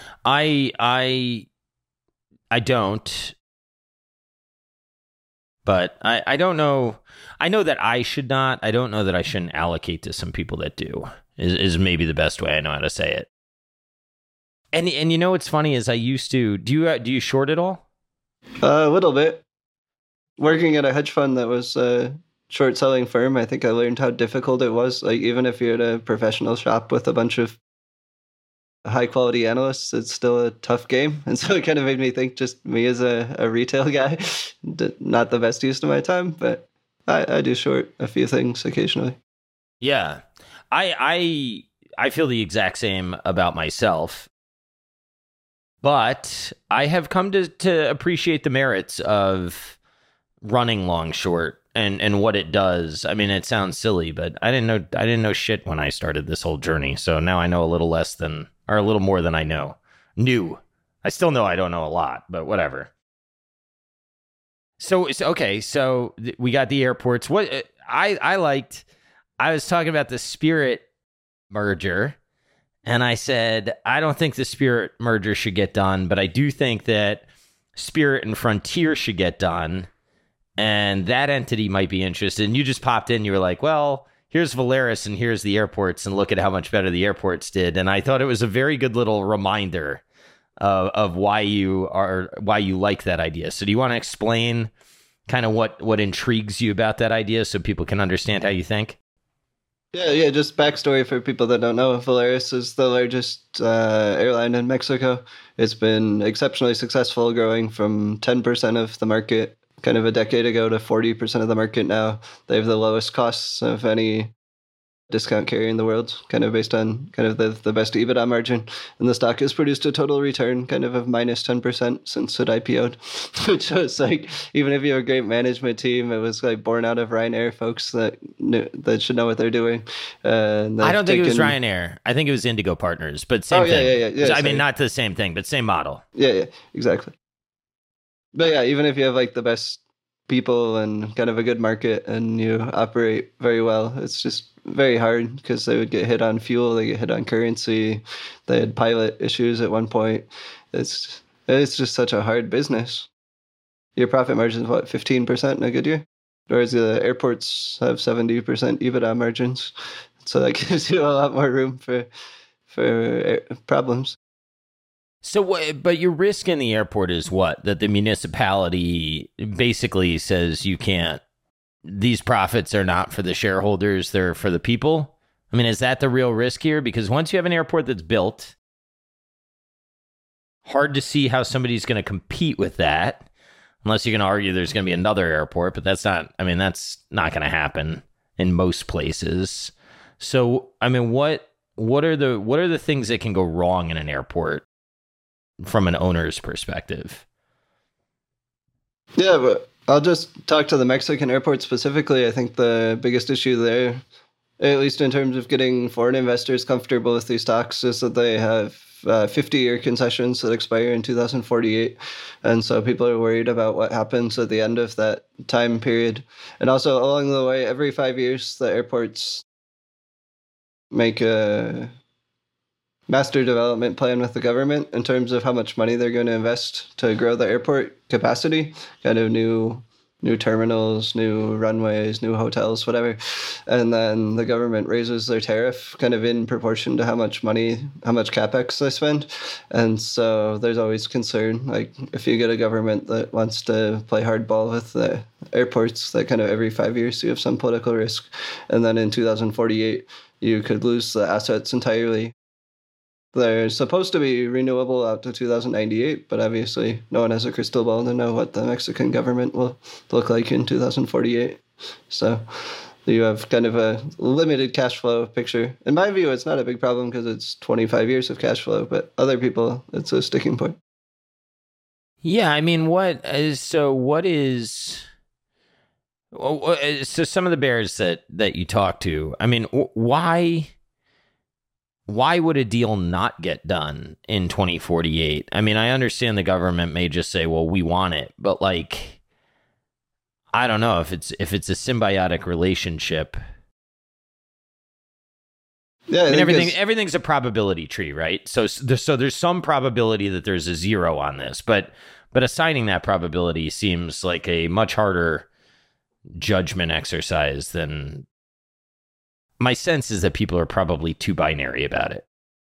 S1: I don't, but I don't know. I know that I should not. I don't know that I shouldn't allocate to some people that do. Is maybe the best way I know how to say it. And you know what's funny is I used to. Do you short at all?
S2: A little bit. Working at a hedge fund that was a short selling firm, I think I learned how difficult it was. Like, even if you're at a professional shop with a bunch of high quality analysts, it's still a tough game. And so it kind of made me think, just me as a retail guy, not the best use of my time, but I do short a few things occasionally.
S1: Yeah. I feel the exact same about myself. But I have come to appreciate the merits of running long short and what it does. I mean, it sounds silly, but I didn't know shit when I started this whole journey. So now I know a little less than are a little more than I knew. I still know I don't know a lot, but whatever. So okay, so we got the airports. What I was talking about the Spirit merger, and I said, I don't think the Spirit merger should get done, but I do think that Spirit and Frontier should get done, and that entity might be interested. And you just popped in, you were like, well, here's Volaris and here's the airports, and look at how much better the airports did. And I thought it was a very good little reminder of why you like that idea. So do you want to explain kind of what intrigues you about that idea so people can understand how you think?
S2: Yeah. Just backstory for people that don't know. Volaris is the largest airline in Mexico. It's been exceptionally successful, growing from 10% of the market kind of a decade ago to 40% of the market now. They have the lowest costs of any discount carrier in the world, kind of based on kind of the best EBITDA margin. And the stock has produced a total return kind of minus 10% since it IPO'd, which was like, even if you have a great management team, it was like born out of Ryanair folks that should know what they're doing.
S1: I don't think it was Ryanair. I think it was Indigo Partners, but same thing. Yeah, I mean, not the same thing, but same model.
S2: Yeah, exactly. But yeah, even if you have like the best people and kind of a good market and you operate very well, it's just very hard because they would get hit on fuel, they get hit on currency, they had pilot issues at one point. It's just such a hard business. Your profit margin is what, 15% in a good year? Whereas the airports have 70% EBITDA margins. So that gives you a lot more room for problems.
S1: So, but your risk in the airport is what? That the municipality basically says you can't, these profits are not for the shareholders, they're for the people? I mean, is that the real risk here? Because once you have an airport that's built, hard to see how somebody's going to compete with that, unless you're going to argue there's going to be another airport, but that's not going to happen in most places. So, I mean, what are the things that can go wrong in an airport from an owner's perspective?
S2: Yeah, but I'll just talk to the Mexican airport specifically. I think the biggest issue there, at least in terms of getting foreign investors comfortable with these stocks, is that they have 50-year concessions that expire in 2048. And so people are worried about what happens at the end of that time period. And also along the way, every 5 years, the airports make a master development plan with the government in terms of how much money they're going to invest to grow the airport capacity, kind of new terminals, new runways, new hotels, whatever. And then the government raises their tariff kind of in proportion to how much capex they spend. And so there's always concern, like if you get a government that wants to play hardball with the airports, that kind of every 5 years you have some political risk. And then in 2048, you could lose the assets entirely. They're supposed to be renewable out to 2098, but obviously no one has a crystal ball to know what the Mexican government will look like in 2048. So you have kind of a limited cash flow picture. In my view, it's not a big problem because it's 25 years of cash flow, but other people, it's a sticking point.
S1: Yeah, I mean, so some of the bears that you talk to, I mean, why would a deal not get done in 2048? I mean, I understand the government may just say, well, we want it, but like, I don't know if it's a symbiotic relationship. Yeah, I mean, everything's a probability tree, right? So there's some probability that there's a zero on this, but assigning that probability seems like a much harder judgment exercise than. My sense is that people are probably too binary about it.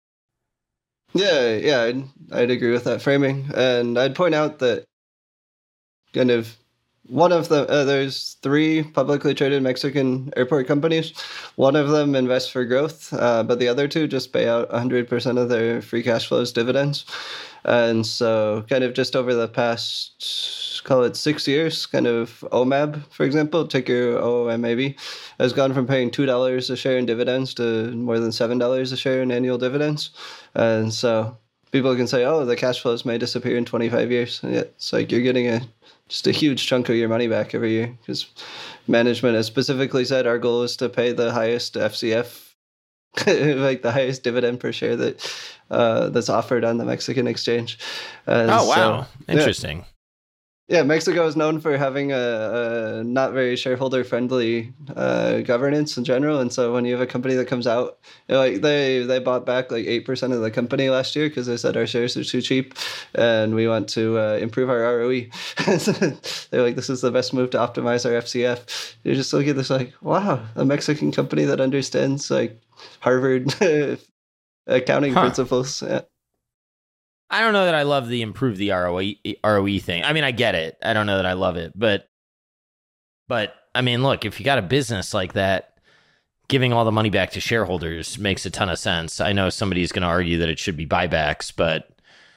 S2: Yeah, I'd agree with that framing. And I'd point out that kind of one of the, there's 3 publicly traded Mexican airport companies. One of them invests for growth, but the other 2 just pay out 100% of their free cash flow as dividends. And so kind of just over the past, call it 6 years, kind of OMAB, for example, ticker OMAB, has gone from paying $2 a share in dividends to more than $7 a share in annual dividends. And so people can say, oh, the cash flows may disappear in 25 years. And yet it's like you're getting just a huge chunk of your money back every year because management has specifically said our goal is to pay the highest FCF, like the highest dividend per share that that's offered on the Mexican exchange.
S1: Oh, wow. Interesting.
S2: Yeah, Mexico is known for having a not very shareholder-friendly governance in general, and so when you have a company that comes out, like they bought back like 8% of the company last year because they said our shares are too cheap, and we want to improve our ROE. They're like, this is the best move to optimize our FCF. You just look at this like, wow, a Mexican company that understands like Harvard accounting principles. Yeah.
S1: I don't know that I love the improve the ROE thing. I mean, I get it. I don't know that I love it, but I mean, look, if you got a business like that, giving all the money back to shareholders makes a ton of sense. I know somebody's going to argue that it should be buybacks, but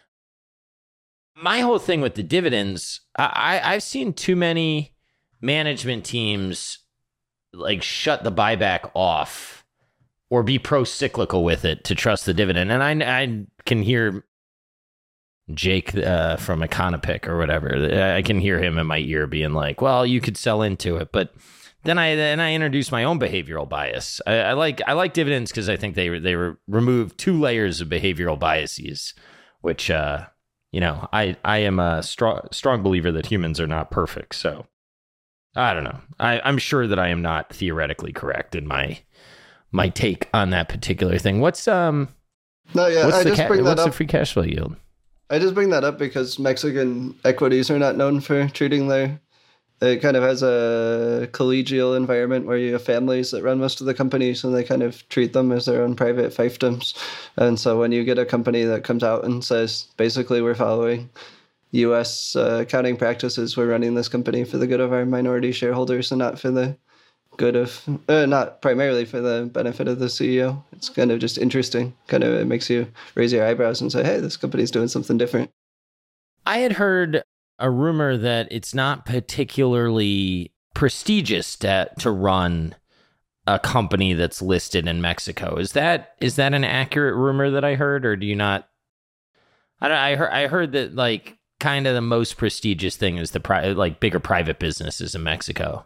S1: my whole thing with the dividends, I've seen too many management teams like shut the buyback off or be pro-cyclical with it to trust the dividend. And I can hear Jake from Econopic or whatever. I can hear him in my ear being like, well, you could sell into it. But then I introduce my own behavioral bias. I like dividends because I think they remove two layers of behavioral biases, which, I am a strong believer that humans are not perfect. So I don't know. I'm sure that I am not theoretically correct in my take on that particular thing. What's the free cash flow yield?
S2: I just bring that up because Mexican equities are not known for treating it kind of has a collegial environment where you have families that run most of the companies and they kind of treat them as their own private fiefdoms. And so when you get a company that comes out and says, basically, we're following U.S. accounting practices, we're running this company for the good of our minority shareholders and not for the good of, not primarily for the benefit of the CEO. It's kind of just interesting. Kind of it makes you raise your eyebrows and say, hey, this company's doing something different.
S1: I had heard a rumor that it's not particularly prestigious to run a company that's listed in Mexico. Is that an accurate rumor that I heard, or do you not? I heard that like kind of the most prestigious thing is the bigger private businesses in Mexico.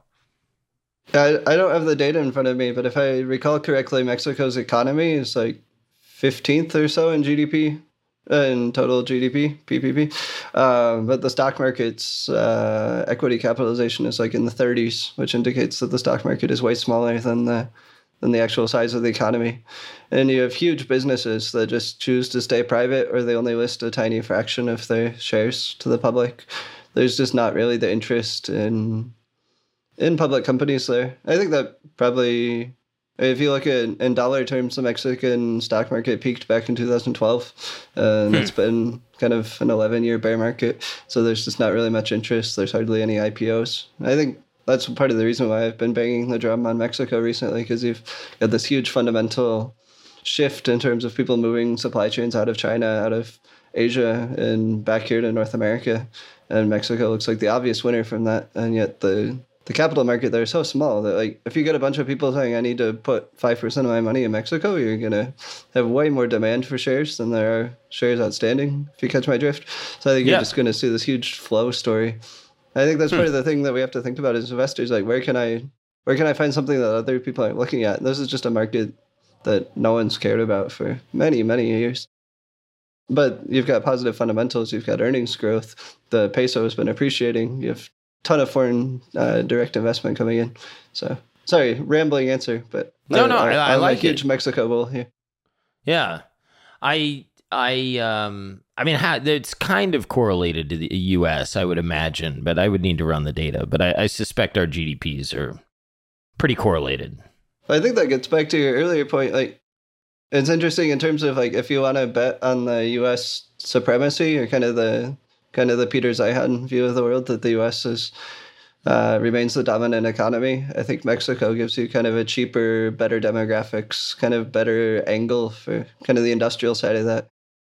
S2: I don't have the data in front of me, but if I recall correctly, Mexico's economy is like 15th or so in GDP, in total GDP, PPP. But the stock market's equity capitalization is like in the 30s, which indicates that the stock market is way smaller than the actual size of the economy. And you have huge businesses that just choose to stay private, or they only list a tiny fraction of their shares to the public. There's just not really the interest in public companies there. I think that probably, if you look at in dollar terms, the Mexican stock market peaked back in 2012, and it's been kind of an 11-year bear market. So there's just not really much interest. There's hardly any IPOs. I think that's part of the reason why I've been banging the drum on Mexico recently, because you've got this huge fundamental shift in terms of people moving supply chains out of China, out of Asia, and back here to North America. And Mexico looks like the obvious winner from that. And yet the capital market there is so small that, like, if you get a bunch of people saying, I need to put 5% of my money in Mexico, you're going to have way more demand for shares than there are shares outstanding, if you catch my drift. So I think you're just going to see this huge flow story. I think that's part of the thing that we have to think about as investors. Like, where can I find something that other people aren't looking at? This is just a market that no one's cared about for many, many years. But you've got positive fundamentals. You've got earnings growth. The peso has been appreciating. You have ton of foreign direct investment coming in. So, sorry, rambling answer, but
S1: I'm
S2: like a huge Mexico bull here.
S1: Yeah, I mean, it's kind of correlated to the U.S., I would imagine, but I would need to run the data. But I suspect our GDPs are pretty correlated.
S2: I think that gets back to your earlier point. Like, it's interesting in terms of, like, if you want to bet on the U.S. supremacy, or kind of the Peter Zeihan view of the world, that the U.S. remains the dominant economy. I think Mexico gives you kind of a cheaper, better demographics, kind of better angle for kind of the industrial side of that.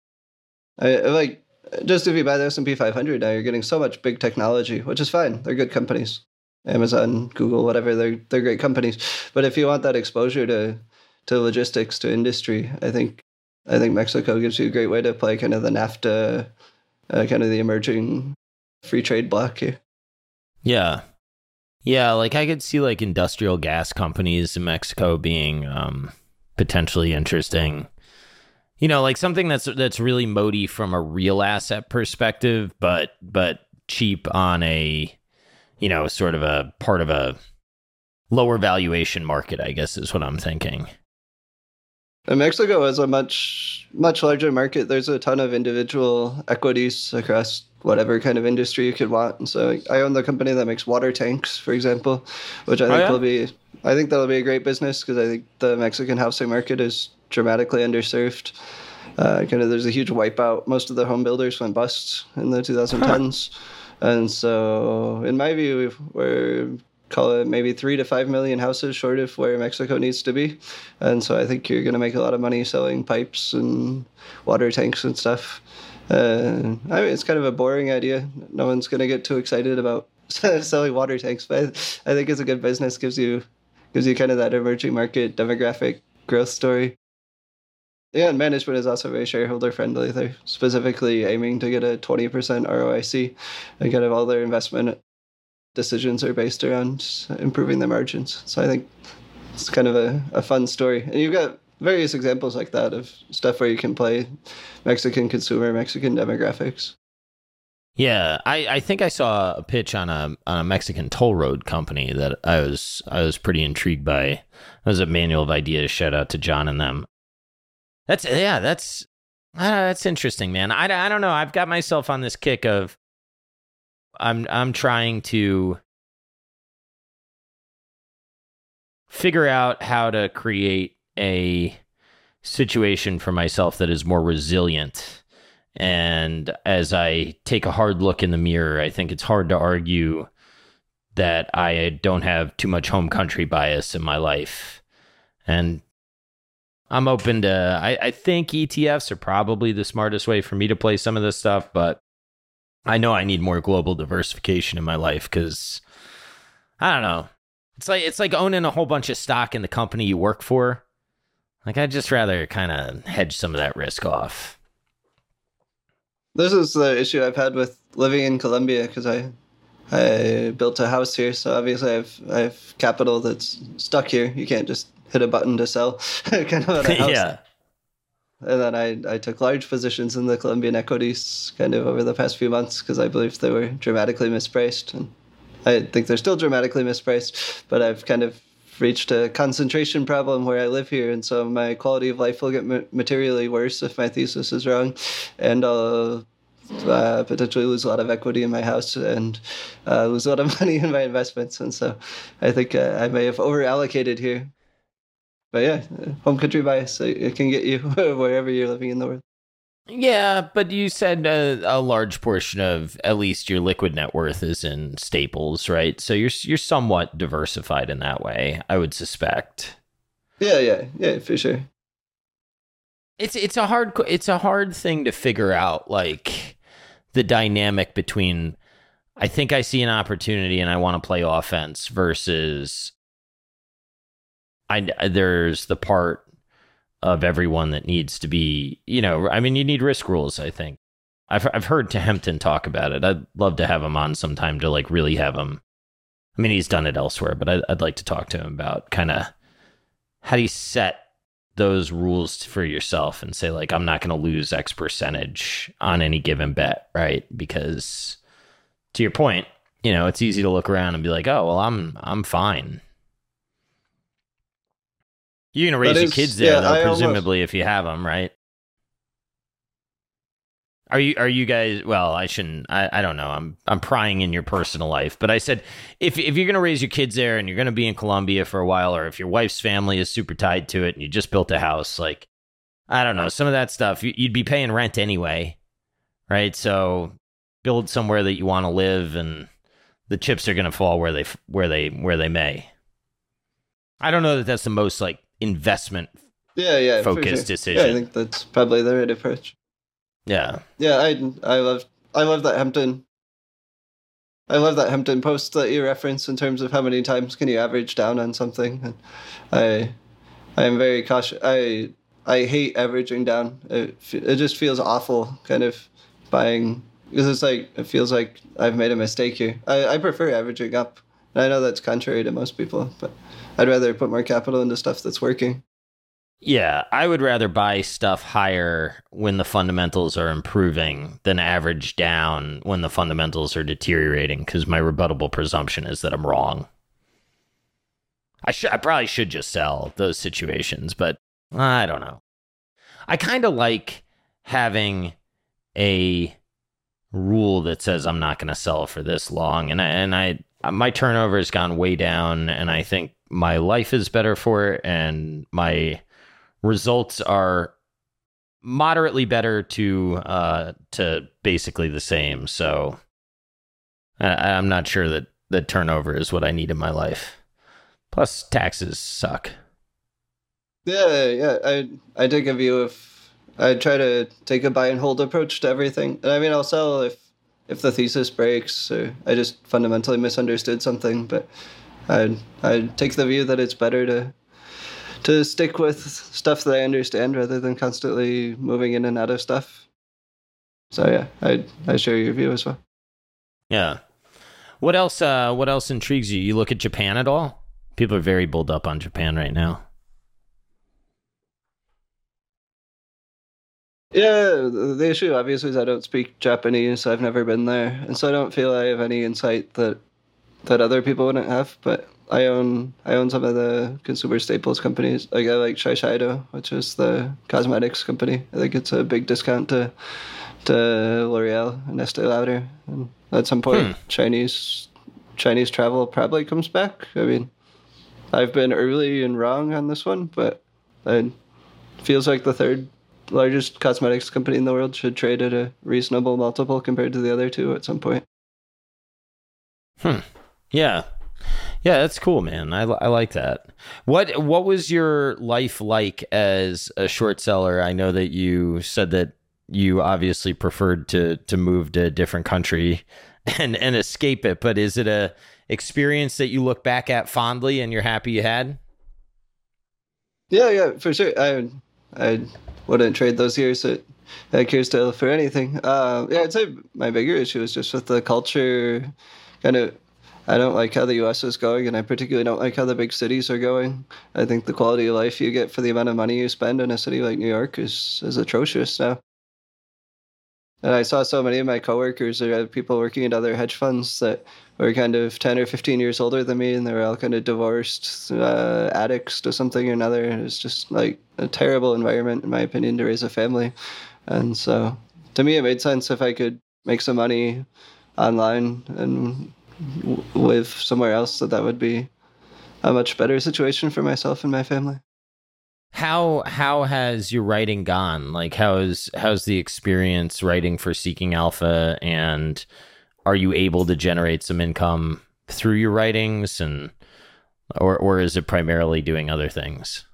S2: Just if you buy the S&P 500 now, you're getting so much big technology, which is fine. They're good companies. Amazon, Google, whatever, they're great companies. But if you want that exposure to logistics, to industry, I think Mexico gives you a great way to play kind of the NAFTA, kind of the emerging free trade bloc here.
S1: Yeah. Yeah, like I could see like industrial gas companies in Mexico being potentially interesting. like something that's really moody from a real asset perspective, but cheap on a, sort of a part of a lower valuation market, I guess is what I'm thinking.
S2: And Mexico is a much larger market. There's a ton of individual equities across whatever kind of industry you could want. And so I own the company that makes water tanks, for example, which I think that'll be a great business because I think the Mexican housing market is dramatically underserved. There's a huge wipeout. Most of the home builders went bust in the 2010s. And so in my view, we're call it maybe 3 to 5 million houses short of where Mexico needs to be. And so I think you're going to make a lot of money selling pipes and water tanks and stuff. It's kind of a boring idea. No one's going to get too excited about selling water tanks, but I think it's a good business. Gives you kind of that emerging market demographic growth story. Yeah, and management is also very shareholder friendly. They're specifically aiming to get a 20% ROIC, and kind of all their investment decisions are based around improving the margins. So I think it's kind of a fun story. And you've got various examples like that of stuff where you can play Mexican consumer, Mexican demographics.
S1: Yeah, I think I saw a pitch on a Mexican toll road company that I was pretty intrigued by. It was a Manual of Ideas. Shout out to John and them. That's interesting, man. I don't know. I've got myself on this kick of I'm trying to figure out how to create a situation for myself that is more resilient. And as I take a hard look in the mirror, I think it's hard to argue that I don't have too much home country bias in my life. And I'm open to, I think ETFs are probably the smartest way for me to play some of this stuff, but I know I need more global diversification in my life because, I don't know. It's like owning a whole bunch of stock in the company you work for. Like, I'd just rather kind of hedge some of that risk off.
S2: This is the issue I've had with living in Colombia because I built a house here, so obviously I have capital that's stuck here. You can't just hit a button to sell kind of at a house.
S1: Yeah.
S2: And then I took large positions in the Colombian equities kind of over the past few months because I believe they were dramatically mispriced. And I think they're still dramatically mispriced, but I've kind of reached a concentration problem where I live here. And so my quality of life will get materially worse if my thesis is wrong. And I'll potentially lose a lot of equity in my house and lose a lot of money in my investments. And so I think I may have over-allocated here. But yeah, home country bias, it can get you wherever you're living in the world.
S1: Yeah, but you said a large portion of at least your liquid net worth is in staples, right? So you're somewhat diversified in that way, I would suspect.
S2: Yeah, for sure.
S1: It's a hard thing to figure out, like the dynamic between I think I see an opportunity and I want to play offense versus there's the part of everyone that needs to be, you need risk rules, I think. I've heard Hampton talk about it. I'd love to have him on sometime to like really have him. I mean, he's done it elsewhere, but I'd like to talk to him about kind of how do you set those rules for yourself and say like, I'm not going to lose X percentage on any given bet, right? Because to your point, it's easy to look around and be like, oh, well, I'm fine. You're going to raise your kids there, though, presumably, if you have them, right? Are you guys, well, I shouldn't, I don't know. I'm prying in your personal life. But I said, if you're going to raise your kids there and you're going to be in Colombia for a while, or if your wife's family is super tied to it and you just built a house, like, I don't know, some of that stuff, you'd be paying rent anyway, right? So build somewhere that you want to live and the chips are going to fall where they may. I don't know that that's the most, like, investment focused decision.
S2: Yeah, I think that's probably the right approach.
S1: Yeah
S2: I love that Hampton post that you referenced in terms of how many times can you average down on something, and I am very cautious. I hate averaging down. It just feels awful kind of buying, because it's like it feels like I've made a mistake here. I prefer averaging up, and I know that's contrary to most people, but I'd rather put more capital into stuff that's working.
S1: Yeah, I would rather buy stuff higher when the fundamentals are improving than average down when the fundamentals are deteriorating, because my rebuttable presumption is that I'm wrong. I probably should just sell those situations, but I don't know. I kind of like having a rule that says I'm not going to sell for this long, and my turnover has gone way down, and I think my life is better for it, and my results are moderately better to basically the same. So I'm not sure that turnover is what I need in my life. Plus, taxes suck.
S2: Yeah. I take a view of I try to take a buy and hold approach to everything. And I mean, I'll sell if the thesis breaks or I just fundamentally misunderstood something. But I take the view that it's better to stick with stuff that I understand rather than constantly moving in and out of stuff. So yeah, I share your view as well.
S1: Yeah. What else? What else intrigues you? You look at Japan at all? People are very bulled up on Japan right now.
S2: Yeah, the issue obviously is I don't speak Japanese, so I've never been there, and so I don't feel I have any insight that other people wouldn't have. But I own some of the consumer staples companies. Like I like Shiseido, which is the cosmetics company. I think it's a big discount to L'Oreal and Estee Lauder. And at some point, Chinese travel probably comes back. I mean, I've been early and wrong on this one, but it feels like the third largest cosmetics company in the world should trade at a reasonable multiple compared to the other two at some point.
S1: Yeah. Yeah, that's cool, man. I like that. What was your life like as a short seller? I know that you said that you obviously preferred to move to a different country and escape it, but is it a experience that you look back at fondly and you're happy you had?
S2: Yeah, for sure. I wouldn't trade those years at Kirsdale for anything. Yeah, I'd say my bigger issue is just with the culture. Kind of, I don't like how the U.S. is going, and I particularly don't like how the big cities are going. I think the quality of life you get for the amount of money you spend in a city like New York is atrocious now. And I saw so many of my coworkers or people working at other hedge funds that were kind of 10 or 15 years older than me, and they were all kind of divorced addicts to something or another. It was just like a terrible environment, in my opinion, to raise a family. And so to me, it made sense if I could make some money online and live somewhere else, that would be a much better situation for myself and my family.
S1: How has your writing gone? Like how's the experience writing for Seeking Alpha, and are you able to generate some income through your writings, and or is it primarily doing other things?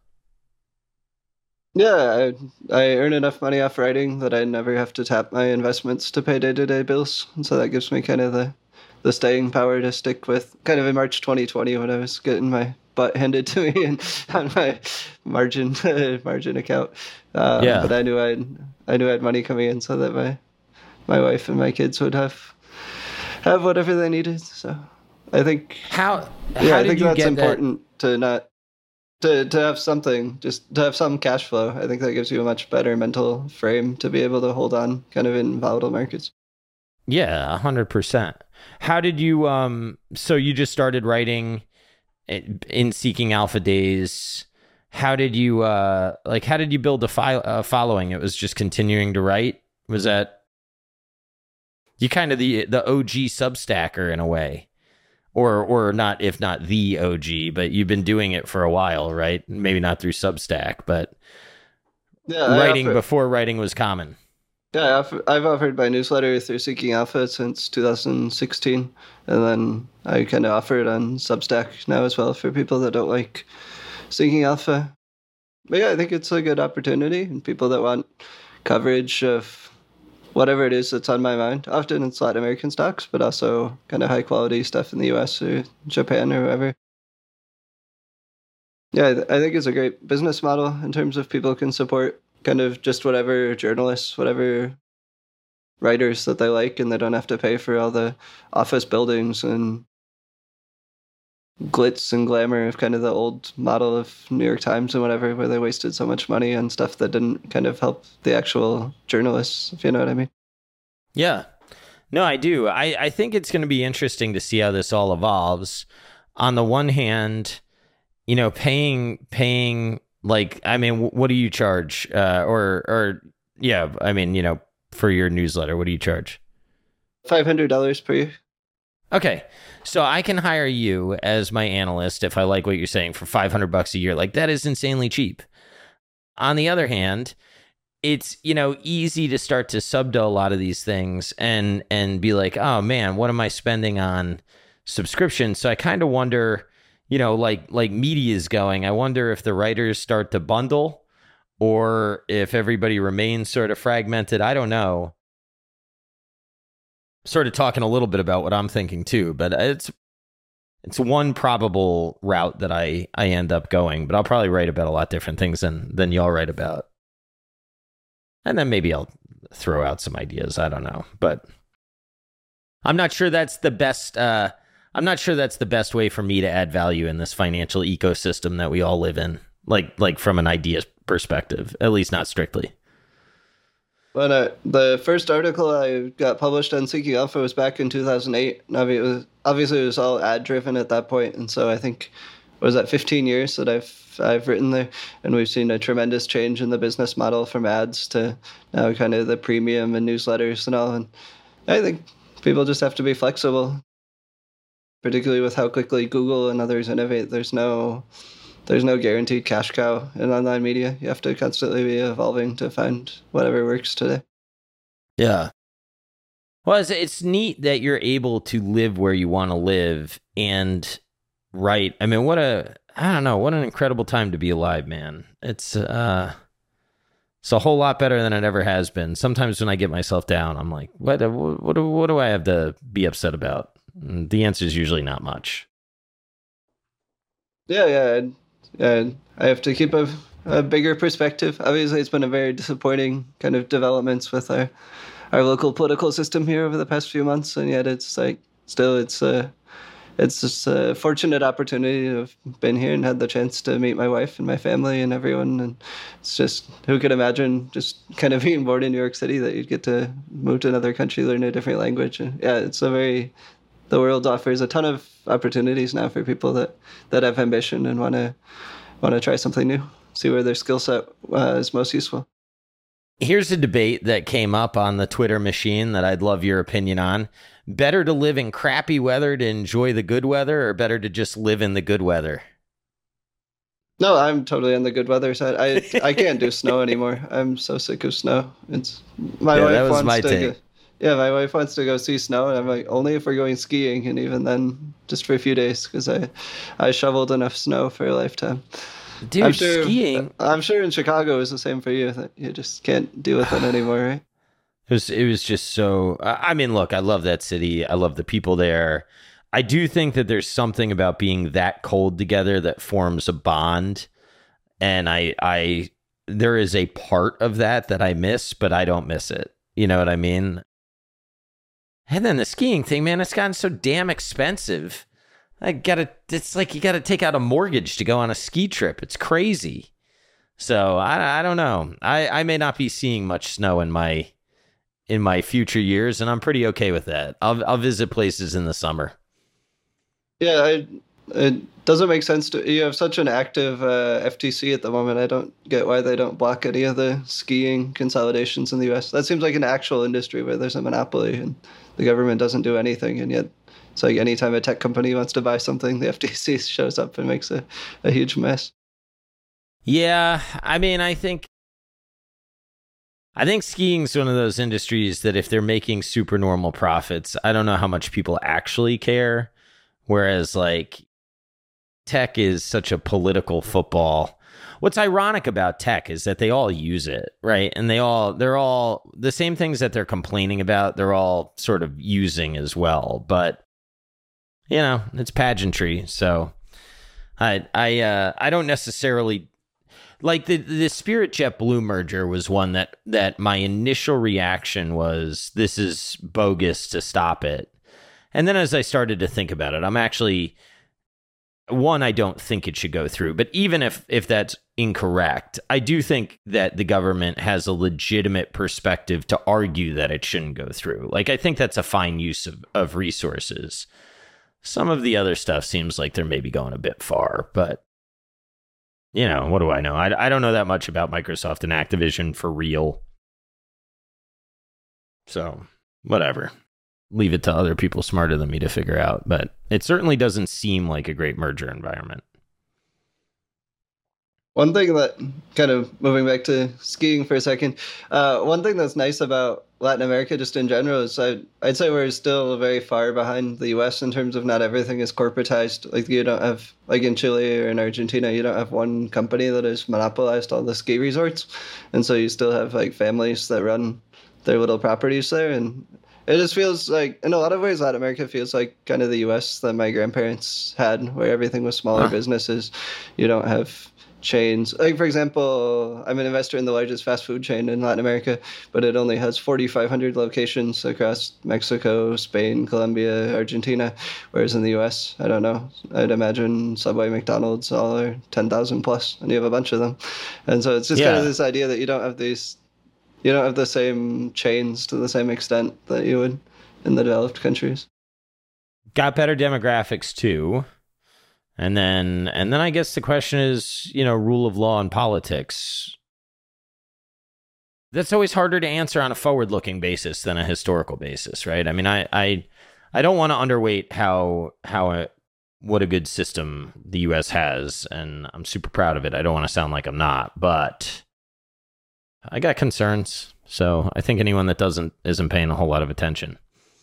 S2: Yeah, I earn enough money off writing that I never have to tap my investments to pay day-to-day bills. And so that gives me kind of the staying power to stick with. Kind of in March 2020 when I was getting my butt handed to me and on my margin account.
S1: Yeah.
S2: But I knew I had money coming in so that my wife and my kids would have whatever they needed. So I think I think that's important to not to have something, just to have some cash flow. I think that gives you a much better mental frame to be able to hold on kind of in volatile markets.
S1: Yeah, 100%. How did you so you just started writing in Seeking Alpha days? How did you how did you build a following? It was just continuing to write? Was that you kind of the OG Substacker in a way? Or not, if not the OG, but you've been doing it for a while, right? Maybe not through Substack, but writing before writing was common.
S2: Yeah, I've offered my newsletter through Seeking Alpha since 2016, and then I kind of offer it on Substack now as well for people that don't like Seeking Alpha. But yeah, I think it's a good opportunity, and people that want coverage of whatever it is that's on my mind. Often it's Latin American stocks, but also kind of high quality stuff in the US or Japan or wherever. Yeah, I think it's a great business model in terms of people can support kind of just whatever journalists, whatever writers that they like, and they don't have to pay for all the office buildings and glitz and glamour of kind of the old model of New York Times and whatever, where they wasted so much money on stuff that didn't kind of help the actual journalists, if you know what I mean.
S1: Yeah. No, I do. I think it's going to be interesting to see how this all evolves. On the one hand, paying like, I mean, what do you charge? Yeah, I mean, for your newsletter, what do you charge?
S2: $500 per year.
S1: Okay. So I can hire you as my analyst if I like what you're saying for $500 a year. Like, that is insanely cheap. On the other hand, it's, easy to start to subdo a lot of these things and be like, oh man, what am I spending on subscription? So I kind of wonder, like media is going, I wonder if the writers start to bundle or if everybody remains sort of fragmented. I don't know. Sort of talking a little bit about what I'm thinking too, but it's one probable route that I end up going, but I'll probably write about a lot different things than y'all write about. And then maybe I'll throw out some ideas. I don't know, but I'm not sure that's the best. I'm not sure that's the best way for me to add value in this financial ecosystem that we all live in, like from an idea perspective, at least not strictly.
S2: When the first article I got published on Seeking Alpha was back in 2008. Obviously, it was all ad driven at that point, and so I think, what was that, 15 years that I've written there, and we've seen a tremendous change in the business model from ads to now kind of the premium and newsletters and all. And I think people just have to be flexible, particularly with how quickly Google and others innovate. There's no guaranteed cash cow in online media. You have to constantly be evolving to find whatever works today.
S1: Yeah. Well, it's neat that you're able to live where you want to live and write. I mean, what an incredible time to be alive, man. It's a whole lot better than it ever has been. Sometimes when I get myself down, I'm like, what do I have to be upset about? And the answer is usually not much.
S2: Yeah. And I have to keep a bigger perspective. Obviously, it's been a very disappointing kind of developments with our local political system here over the past few months, and yet it's like still it's just a fortunate opportunity to have been here and had the chance to meet my wife and my family and everyone. And it's just, who could imagine just kind of being born in New York City that you'd get to move to another country, learn a different language. And yeah, the world offers a ton of opportunities now for people that have ambition and want to try something new, see where their skill set is most useful.
S1: Here's a debate that came up on the Twitter machine that I'd love your opinion on. Better to live in crappy weather to enjoy the good weather, or better to just live in the good weather?
S2: No, I'm totally on the good weather side. I can't do snow anymore. I'm so sick of snow. My wife wants to go see snow, and I'm like, only if we're going skiing, and even then, just for a few days, because I shoveled enough snow for a lifetime.
S1: Dude, skiing.
S2: I'm sure in Chicago is the same for you. That you just can't deal with it anymore, right?
S1: It was just so. I mean, look, I love that city. I love the people there. I do think that there's something about being that cold together that forms a bond, and there is a part of that I miss, but I don't miss it. You know what I mean? And then the skiing thing, man, it's gotten so damn expensive. It's like you gotta take out a mortgage to go on a ski trip. It's crazy. So I don't know. I may not be seeing much snow in my future years, and I'm pretty okay with that. I'll visit places in the summer.
S2: Yeah, it doesn't make sense you have such an active FTC at the moment. I don't get why they don't block any of the skiing consolidations in the U.S. That seems like an actual industry where there's a monopoly and the government doesn't do anything, and yet it's like anytime a tech company wants to buy something, the FTC shows up and makes a huge mess.
S1: Yeah, I mean, I think skiing's one of those industries that if they're making super normal profits, I don't know how much people actually care. Whereas like tech is such a political football. What's ironic about tech is that they all use it, right? And they're all the same things that they're complaining about, they're all sort of using as well. But it's pageantry. So I don't necessarily like the Spirit JetBlue merger was one that my initial reaction was, this is bogus, to stop it. And then as I started to think about it, I'm actually one, I don't think it should go through. But even if that's incorrect, I do think that the government has a legitimate perspective to argue that it shouldn't go through. Like, I think that's a fine use of resources. Some of the other stuff seems like they're maybe going a bit far, but what do I know? I don't know that much about Microsoft and Activision for real. So, whatever. Leave it to other people smarter than me to figure out. But it certainly doesn't seem like a great merger environment.
S2: One thing that, kind of moving back to skiing for a second, one thing that's nice about Latin America just in general is I'd say we're still very far behind the US in terms of not everything is corporatized. Like, you don't have, like in Chile or in Argentina, you don't have one company that has monopolized all the ski resorts. And so you still have like families that run their little properties there. And it just feels like, in a lot of ways, Latin America feels like kind of the US that my grandparents had, where everything was smaller businesses. You don't have chains. Like, for example, I'm an investor in the largest fast food chain in Latin America, but it only has 4,500 locations across Mexico, Spain, Colombia, Argentina, whereas in the US, I don't know, I'd imagine Subway, McDonald's, all are 10,000 plus, and you have a bunch of them. And so it's just kind of this idea that you don't have the same chains to the same extent that you would in the developed countries.
S1: Got better demographics too. And then I guess the question is, rule of law in politics. That's always harder to answer on a forward-looking basis than a historical basis, right? I mean, I don't want to underweight what a good system the U.S. has, and I'm super proud of it. I don't want to sound like I'm not, but I got concerns. So I think anyone that isn't paying a whole lot of attention.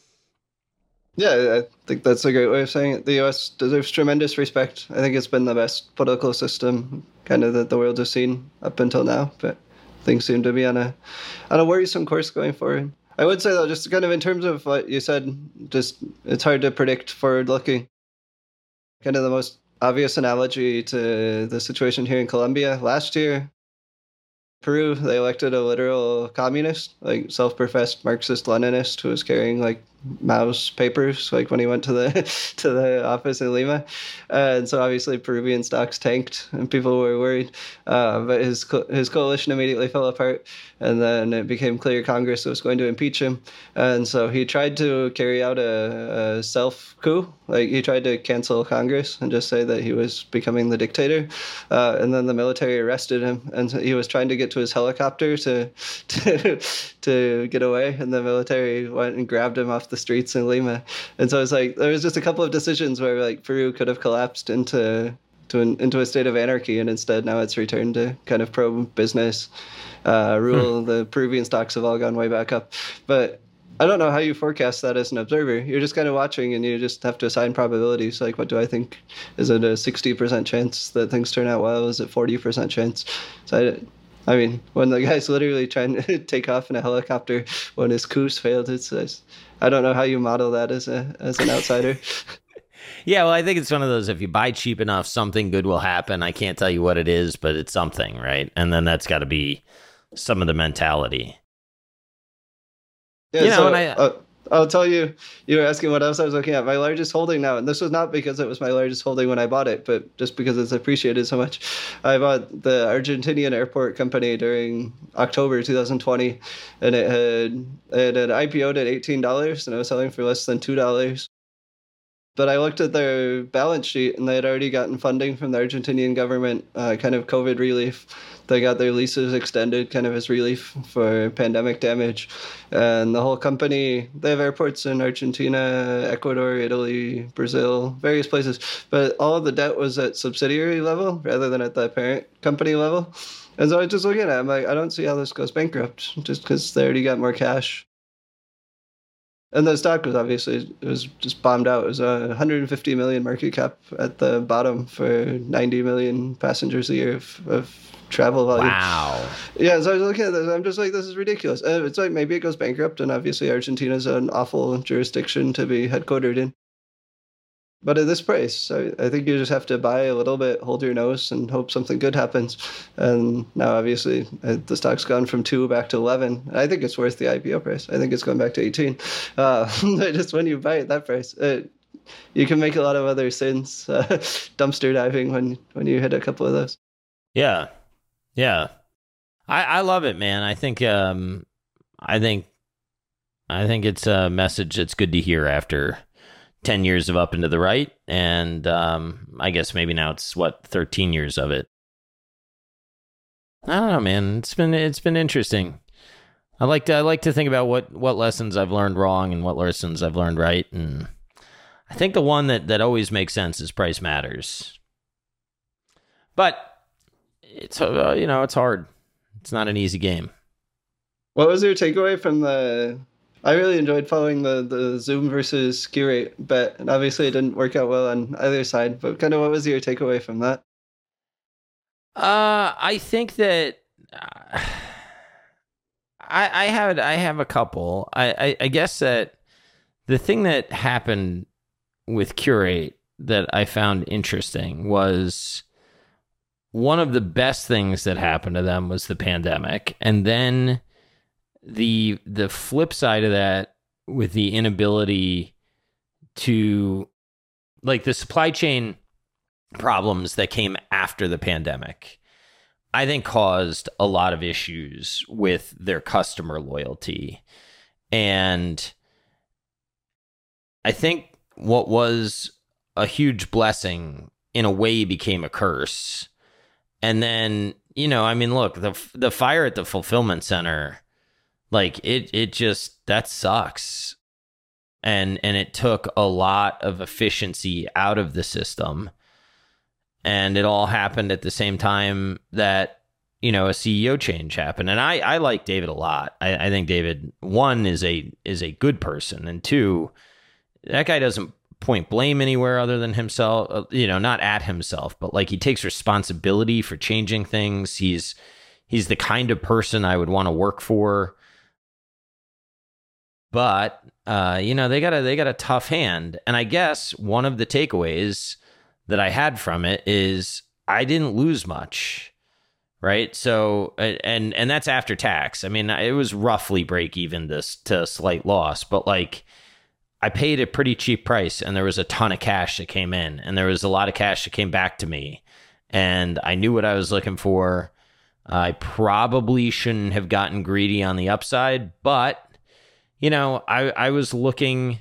S2: Yeah, I think that's a great way of saying it. The U.S. deserves tremendous respect. I think it's been the best political system kind of that the world has seen up until now, but things seem to be on a worrisome course going forward. I would say, though, just kind of in terms of what you said, just it's hard to predict forward-looking. Kind of the most obvious analogy to the situation here in Colombia last year, Peru, they elected a literal communist, like self-professed Marxist-Leninist who was carrying like Mao's papers, like when he went to the office in Lima, and so obviously Peruvian stocks tanked, and people were worried. But his coalition immediately fell apart, and then it became clear Congress was going to impeach him, and so he tried to carry out a self-coup, like he tried to cancel Congress and just say that he was becoming the dictator, and then the military arrested him, and he was trying to get to his helicopter to get away, and the military went and grabbed him off the streets in Lima. And so it's like there was just a couple of decisions where like Peru could have collapsed into a state of anarchy, and instead now it's returned to kind of pro-business rule. The Peruvian stocks have all gone way back up. But I don't know how you forecast that as an observer. You're just kind of watching, and you just have to assign probabilities. Like, what do I think? Is it a 60% chance that things turn out well? Is it 40% chance? So I mean, when the guy's literally trying to take off in a helicopter when his coups failed, it's I don't know how you model that as an outsider.
S1: Yeah, well, I think it's one of those, if you buy cheap enough, something good will happen. I can't tell you what it is, but it's something, right? And then that's got to be some of the mentality.
S2: Yeah, I'll tell you, you were asking what else I was looking at. My largest holding now, and this was not because it was my largest holding when I bought it, but just because it's appreciated so much. I bought the Argentinian airport company during October 2020, and it had IPO'd at $18, and it was selling for less than $2. But I looked at their balance sheet, and they had already gotten funding from the Argentinian government, kind of COVID relief. They got their leases extended kind of as relief for pandemic damage. And the whole company, they have airports in Argentina, Ecuador, Italy, Brazil, various places. But all of the debt was at subsidiary level rather than at the parent company level. And so I was just looking at it, I'm like, I don't see how this goes bankrupt, just because they already got more cash. And the stock was obviously, it was just bombed out. It was 150 million market cap at the bottom for 90 million passengers a year of travel volume.
S1: Wow.
S2: Yeah, so I was looking at this, I'm just like, this is ridiculous. It's like maybe it goes bankrupt, and obviously Argentina's an awful jurisdiction to be headquartered in. But at this price, I think you just have to buy a little bit, hold your nose, and hope something good happens. And now, obviously, the stock's gone from 2 back to 11. I think it's worth the IPO price. I think it's going back to 18. Just when you buy it, that price, you can make a lot of other sins, dumpster diving when you hit a couple of those.
S1: Yeah. Yeah. I love it, man. I think it's a message that's good to hear after 10 years of up and to the right. And I guess maybe now it's 13 years of it. I don't know, man. It's been interesting. I like to think about what lessons I've learned wrong and what lessons I've learned right. And I think the one that always makes sense is price matters. But it's it's hard. It's not an easy game.
S2: What was your takeaway from I really enjoyed following the Zoom versus Qurate bet, and obviously it didn't work out well on either side, but kind of what was your takeaway from that?
S1: I think that I have a couple. I guess that the thing that happened with Qurate that I found interesting was one of the best things that happened to them was the pandemic. And then the flip side of that with the inability to, like, the supply chain problems that came after the pandemic, I think caused a lot of issues with their customer loyalty. And I think what was a huge blessing in a way became a curse. And then, I mean, look, the fire at the fulfillment center, like it just, that sucks. And it took a lot of efficiency out of the system. And it all happened at the same time that, a CEO change happened. And I like David a lot. I think David, one, is a good person. And two, that guy doesn't point blame anywhere other than himself, not at himself, but like he takes responsibility for changing things. He's the kind of person I would want to work for. But, they got a tough hand. And I guess one of the takeaways that I had from it is I didn't lose much, right? So, and that's after tax. I mean, it was roughly break even to a slight loss, but like I paid a pretty cheap price and there was a ton of cash that came in and there was a lot of cash that came back to me and I knew what I was looking for. I probably shouldn't have gotten greedy on the upside, but I was looking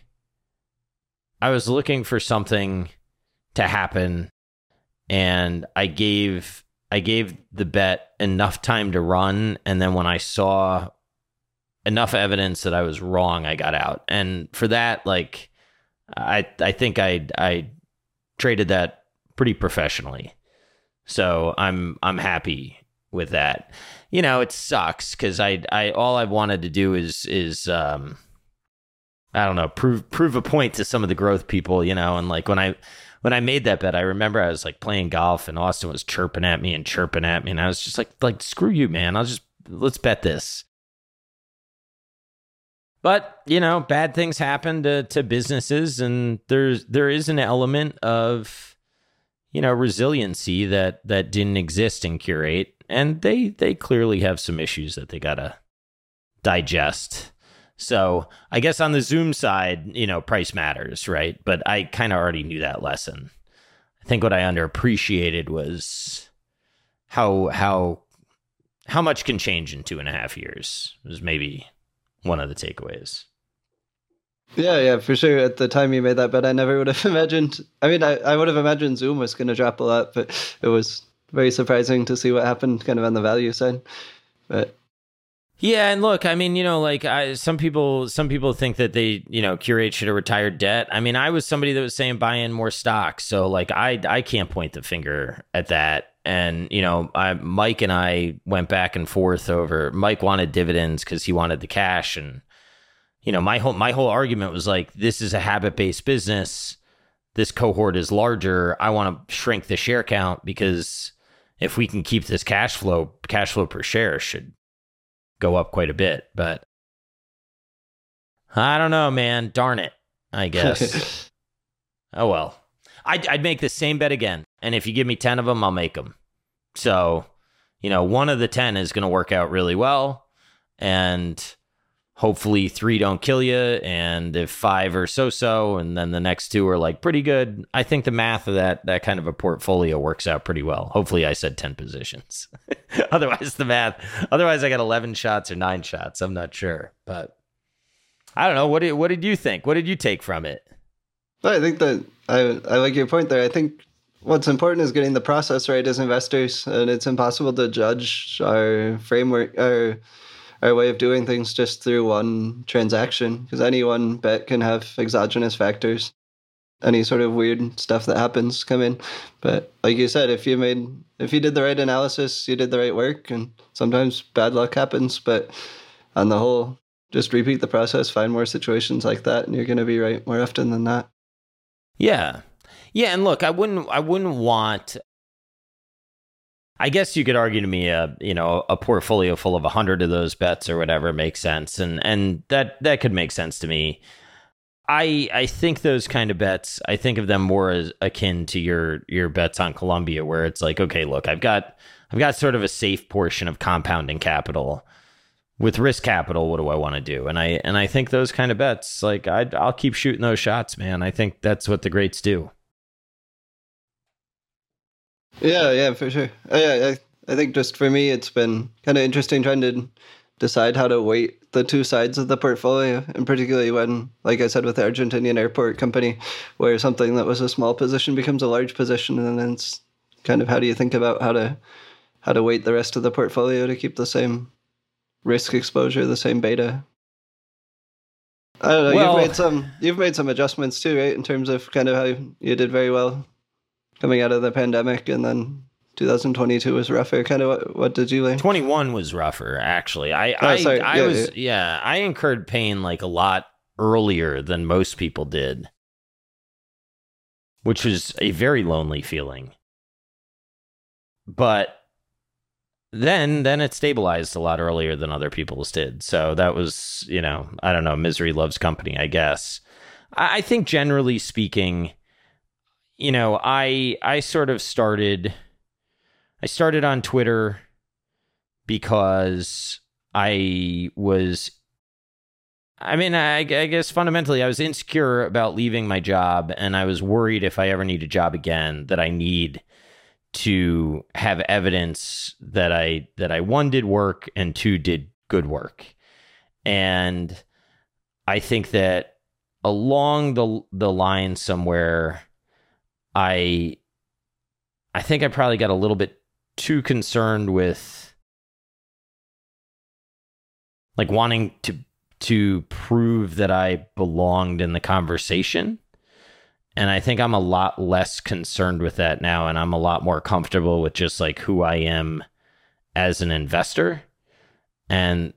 S1: for something to happen, and I gave the bet enough time to run, and then when I saw enough evidence that I was wrong, I got out. And for that, like, I think I traded that pretty professionally. So I'm happy with that. It sucks because I all I've wanted to do is I don't know, prove a point to some of the growth people, and like when I made that bet, I remember I was like playing golf and Austin was chirping at me, and I was just like screw you, man. Let's bet this. But, bad things happen to businesses, and there is an element of, resiliency that didn't exist in Qurate, and they clearly have some issues that they got to digest. So I guess on the Zoom side, price matters, right? But I kind of already knew that lesson. I think what I underappreciated was how much can change in 2.5 years was maybe one of the takeaways.
S2: Yeah, for sure. At the time you made that bet, I never would have imagined. I mean, I would have imagined Zoom was going to drop a lot, but it was very surprising to see what happened kind of on the value side. But
S1: yeah, and look, I mean, some people think that they, Qurate should have retired debt. I mean, I was somebody that was saying buy in more stocks, so like I can't point the finger at that. And Mike and I went back and forth over. Mike wanted dividends because he wanted the cash, and my whole argument was like, this is a habit-based business. This cohort is larger. I want to shrink the share count because if we can keep this cash flow per share should go up quite a bit. But I don't know, man. Darn it, I guess. Oh, well. I'd make the same bet again. And if you give me 10 of them, I'll make them. So, one of the 10 is going to work out really well. And hopefully 3 don't kill you, and if 5 are so-so, and then the next 2 are like pretty good, I think the math of that kind of a portfolio works out pretty well. Hopefully I said 10 positions. Otherwise I got 11 shots or 9 shots. I'm not sure, but I don't know. What did you think? What did you take from it?
S2: I think that I like your point there. I think what's important is getting the process right as investors, and it's impossible to judge our framework, our way of doing things just through one transaction, because any one bet can have exogenous factors, any sort of weird stuff that happens come in. But like you said, if you did the right analysis, you did the right work, and sometimes bad luck happens, but on the whole, just repeat the process, find more situations like that, and you're going to be right more often than not.
S1: Yeah. And look, I wouldn't want, I guess you could argue to me, a portfolio full of 100 of those bets or whatever makes sense. And that could make sense to me. I think those kind of bets, I think of them more as akin to your bets on Columbia, where it's like, okay, look, I've got sort of a safe portion of compounding capital. With risk capital, what do I want to do? And I think those kind of bets, like I'll keep shooting those shots, man. I think that's what the greats do.
S2: Yeah, for sure. I think just for me, it's been kind of interesting trying to decide how to weight the two sides of the portfolio, and particularly when, like I said, with the Argentinian airport company, where something that was a small position becomes a large position, and then it's kind of how do you think about how to weight the rest of the portfolio to keep the same risk exposure, the same beta. I don't know. Well, you've made some adjustments too, right? In terms of kind of how you did very well coming out of the pandemic, and then 2022 was rougher. Kind of what did you learn?
S1: 21 was rougher, actually. I incurred pain like a lot earlier than most people did, which was a very lonely feeling. But then it stabilized a lot earlier than other people's did. So that was, I don't know, misery loves company, I guess. I think generally speaking, I sort of started on Twitter because I guess fundamentally I was insecure about leaving my job, and I was worried if I ever need a job again that I need to have evidence that I 1 did work and 2 did good work. And I think that along the line somewhere, I think I probably got a little bit too concerned with like wanting to prove that I belonged in the conversation. And I think I'm a lot less concerned with that now, and I'm a lot more comfortable with just like who I am as an investor. And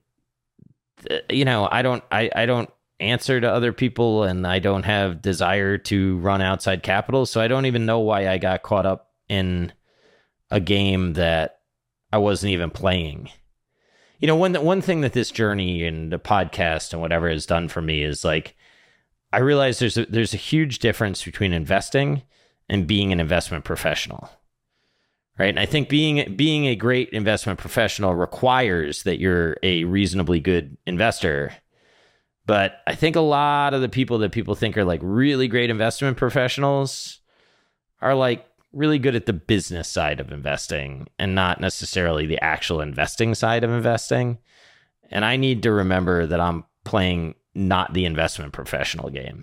S1: I don't answer to other people, and I don't have desire to run outside capital, so I don't even know why I got caught up in a game that I wasn't even playing. One thing that this journey and the podcast and whatever has done for me is like I realize there's a huge difference between investing and being an investment professional, right? And I think being a great investment professional requires that you're a reasonably good investor. But I think a lot of the people that people think are like really great investment professionals are like really good at the business side of investing and not necessarily the actual investing side of investing. And I need to remember that I'm playing not the investment professional game.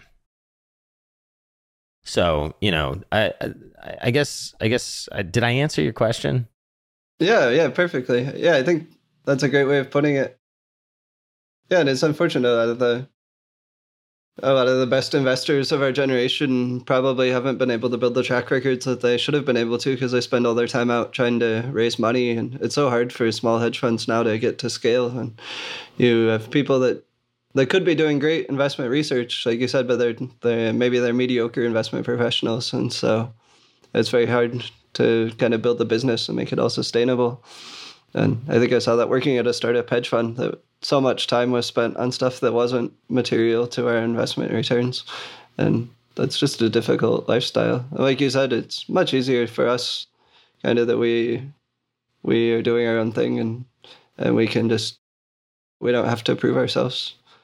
S1: So, I guess, did I answer your question?
S2: Yeah, perfectly. Yeah, I think that's a great way of putting it. Yeah, and it's unfortunate that a lot of the best investors of our generation probably haven't been able to build the track records that they should have been able to, because they spend all their time out trying to raise money, and it's so hard for small hedge funds now to get to scale. And you have people that could be doing great investment research, like you said, but they're mediocre investment professionals, and so it's very hard to kind of build the business and make it all sustainable. And I think I saw that working at a startup hedge fund, that so much time was spent on stuff that wasn't material to our investment returns. And that's just a difficult lifestyle. Like you said, it's much easier for us kind of that we are doing our own thing, and we don't have to prove ourselves.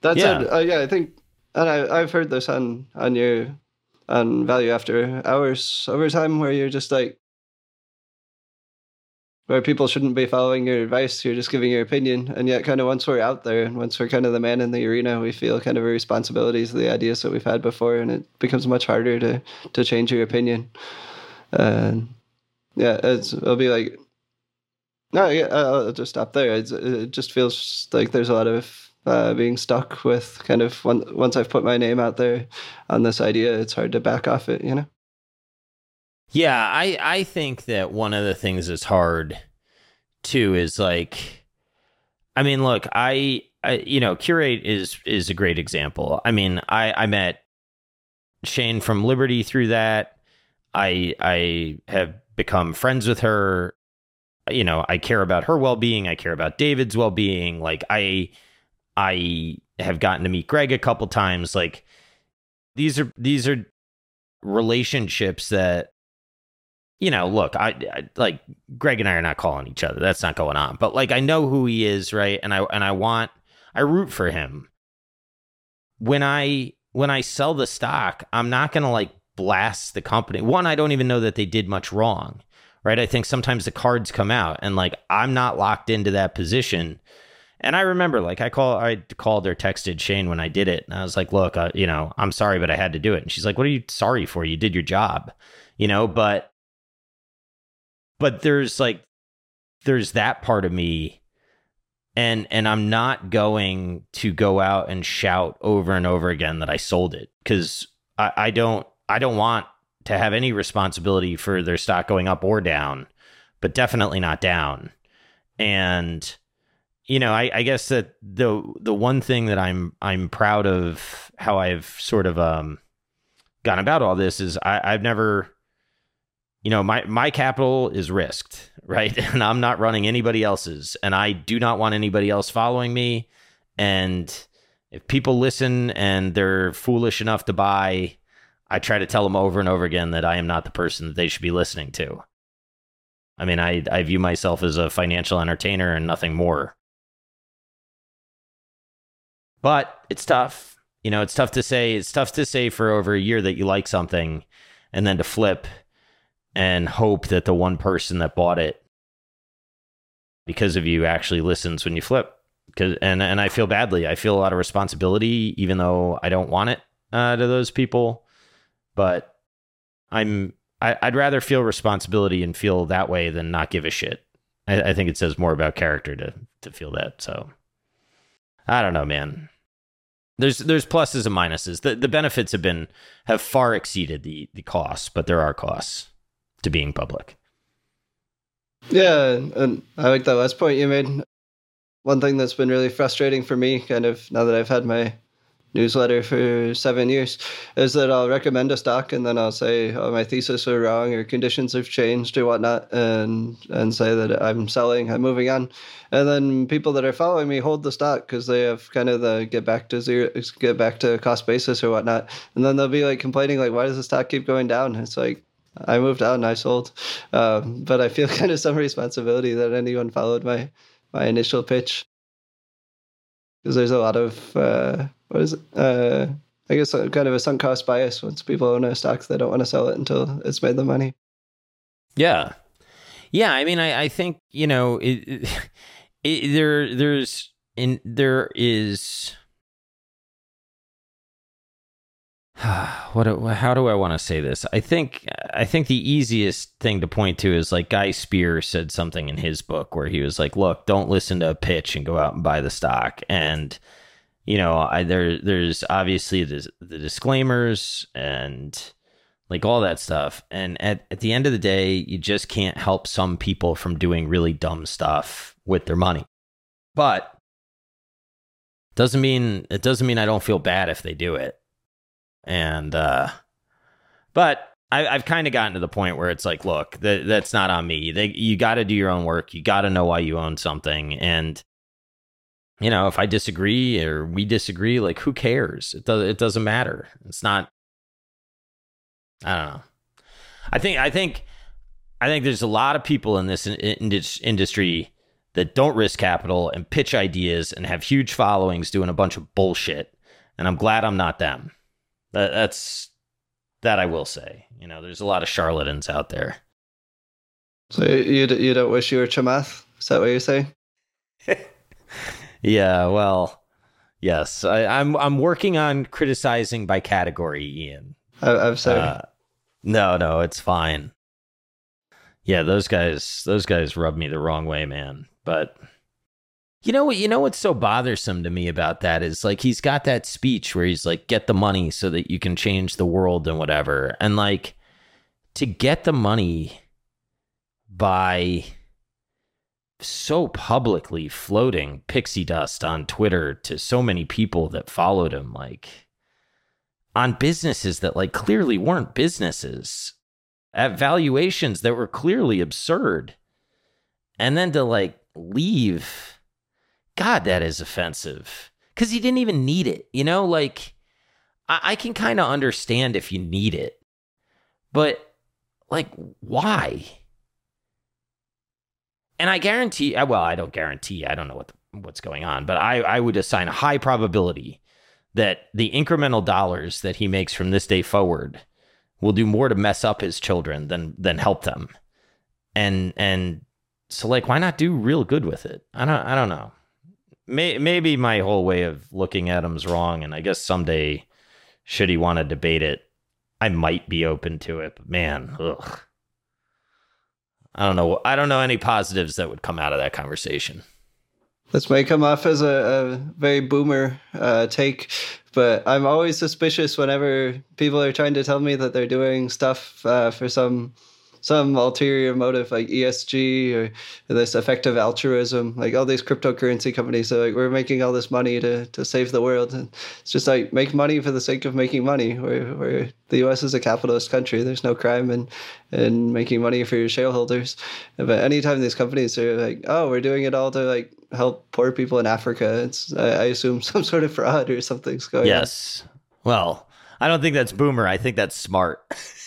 S2: That's
S1: Yeah.
S2: it. Yeah, I think, and I've heard this on Value After Hours over time, where you're just like, where people shouldn't be following your advice. You're just giving your opinion. And yet kind of once we're out there and once we're kind of the man in the arena, we feel kind of a responsibility to the ideas that we've had before. And it becomes much harder to change your opinion. And yeah, it'll be like, no, yeah, I'll just stop there. It just feels like there's a lot of being stuck with kind of once I've put my name out there on this idea, it's hard to back off it, you know?
S1: Yeah, I think that one of the things that's hard too is like, I mean, look, Curate is a great example. I mean, I met Shane from Liberty through that. I have become friends with her. You know, I care about her well-being. I care about David's well-being. Like I have gotten to meet Greg a couple times. Like these are relationships that, you know, look, I like Greg and I are not calling each other. That's not going on. But like, I know who he is, right? And I root for him. When I sell the stock, I'm not going to like blast the company. One, I don't even know that they did much wrong, right? I think sometimes the cards come out and like, I'm not locked into that position. And I remember like I called or texted Shane when I did it. And I was like, look, I'm sorry, but I had to do it. And she's like, what are you sorry for? You did your job, but there's that part of me, and I'm not going to go out and shout over and over again that I sold it, because I don't want to have any responsibility for their stock going up or down, but definitely not down. And I guess that the one thing that I'm proud of how I've sort of gone about all this is I've never. My capital is risked, right? And I'm not running anybody else's, and I do not want anybody else following me. And if people listen and they're foolish enough to buy, I try to tell them over and over again that I am not the person that they should be listening to. I mean, I view myself as a financial entertainer and nothing more. But it's tough. It's tough to say for over a year that you like something and then to flip and hope that the one person that bought it because of you actually listens when you flip. And I feel badly. I feel a lot of responsibility, even though I don't want it to those people. But I'd rather feel responsibility and feel that way than not give a shit. I think it says more about character to feel that. So I don't know, man. There's pluses and minuses. The benefits have far exceeded the costs, but there are costs to being public.
S2: Yeah, and I like that last point you made. One thing that's been really frustrating for me, kind of now that I've had my newsletter for 7 years, is that I'll recommend a stock and then I'll say, oh, my thesis are wrong or conditions have changed or whatnot, and say that I'm selling, I'm moving on. And then people that are following me hold the stock because they have kind of the get back to cost basis or whatnot. And then they'll be like complaining, like, why does the stock keep going down? It's like, I moved out and I sold. But I feel kind of some responsibility that anyone followed my initial pitch. Because there's a lot of, I guess kind of a sunk cost bias. Once people own a stock, they don't want to sell it until it's made them money.
S1: Yeah. Yeah. I mean, I think, there is... how do I want to say this? I think the easiest thing to point to is like Guy Spear said something in his book where he was like, look, don't listen to a pitch and go out and buy the stock. And, there's obviously the disclaimers and like all that stuff. And at the end of the day, you just can't help some people from doing really dumb stuff with their money. But it doesn't mean I don't feel bad if they do it. And, but I've kind of gotten to the point where it's like, look, that's not on me. You got to do your own work. You got to know why you own something. And, if I disagree or we disagree, like, who cares? It doesn't matter. It's not, I don't know. I think there's a lot of people in this industry that don't risk capital and pitch ideas and have huge followings doing a bunch of bullshit. And I'm glad I'm not them. That's that I will say. You know, there's a lot of charlatans out there.
S2: So you don't wish you were Chamath? Is that what you're saying?
S1: Yeah, well, yes. I'm working on criticizing by category, Ian.
S2: I'm sorry.
S1: No, it's fine. Yeah, those guys rub me the wrong way, man. But you know what's so bothersome to me about that is like he's got that speech where he's like, get the money so that you can change the world and whatever. And like to get the money by so publicly floating pixie dust on Twitter to so many people that followed him, like on businesses that like clearly weren't businesses at valuations that were clearly absurd. And then to like leave, God, that is offensive because he didn't even need it. You know, like I can kind of understand if you need it, but like, why? And I guarantee, well, I don't guarantee, I don't know what's going on, but I would assign a high probability that the incremental dollars that he makes from this day forward will do more to mess up his children than help them. And so like, why not do real good with it? I don't know. Maybe my whole way of looking at him's wrong. And I guess someday, should he want to debate it, I might be open to it, but man, ugh. I don't know any positives that would come out of that conversation.
S2: This may come off as a very boomer take, but I'm always suspicious whenever people are trying to tell me that they're doing stuff for some ulterior motive like ESG or this effective altruism. Like all these cryptocurrency companies are like, we're making all this money to save the world. And it's just like, make money for the sake of making money. Where the US is a capitalist country. There's no crime in making money for your shareholders. But anytime these companies are like, oh, we're doing it all to like help poor people in Africa, it's I assume some sort of fraud or something's going on.
S1: Yes. Well, I don't think that's boomer. I think that's smart.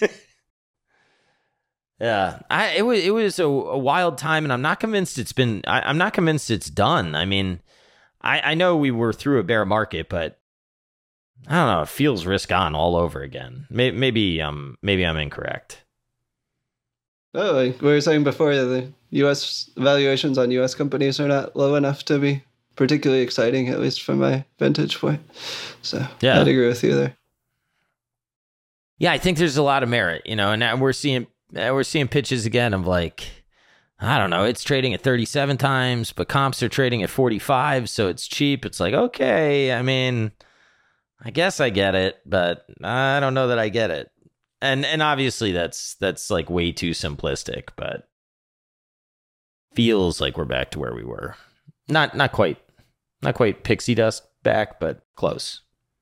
S1: Yeah, it was a wild time, and I'm not convinced it's been. I'm not convinced it's done. I mean, I know we were through a bear market, but I don't know. It feels risk on all over again. Maybe I'm incorrect.
S2: Oh, like we were saying before, the U.S. valuations on U.S. companies are not low enough to be particularly exciting, at least from my vantage point. So yeah, I'd agree with you there.
S1: Yeah, I think there's a lot of merit, you know, and now we're seeing pitches again of like, I don't know, it's trading at 37 times, but comps are trading at 45, so it's cheap. It's like, okay, I mean, I guess I get it, but I don't know that I get it. And obviously that's like way too simplistic, but feels like we're back to where we were. Not quite pixie dust back, but close.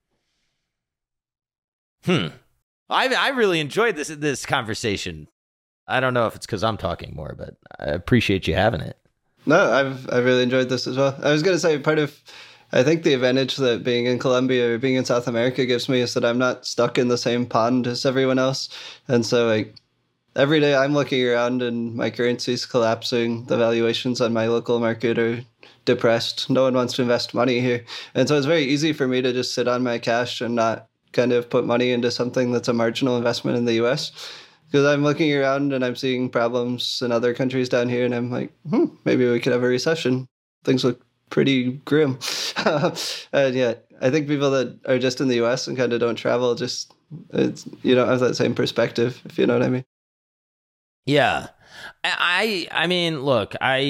S1: I really enjoyed this conversation. I don't know if it's because I'm talking more, but I appreciate you having it.
S2: No, I've really enjoyed this as well. I was going to say I think the advantage that being in Colombia or being in South America gives me is that I'm not stuck in the same pond as everyone else. And so like every day I'm looking around and my currency's collapsing. The valuations on my local market are depressed. No one wants to invest money here. And so it's very easy for me to just sit on my cash and not kind of put money into something that's a marginal investment in the US. Because I'm looking around and I'm seeing problems in other countries down here, and I'm like, maybe we could have a recession. Things look pretty grim. And yeah, I think people that are just in the US and kind of don't travel, you don't have that same perspective, if you know what I mean.
S1: Yeah. I mean, look,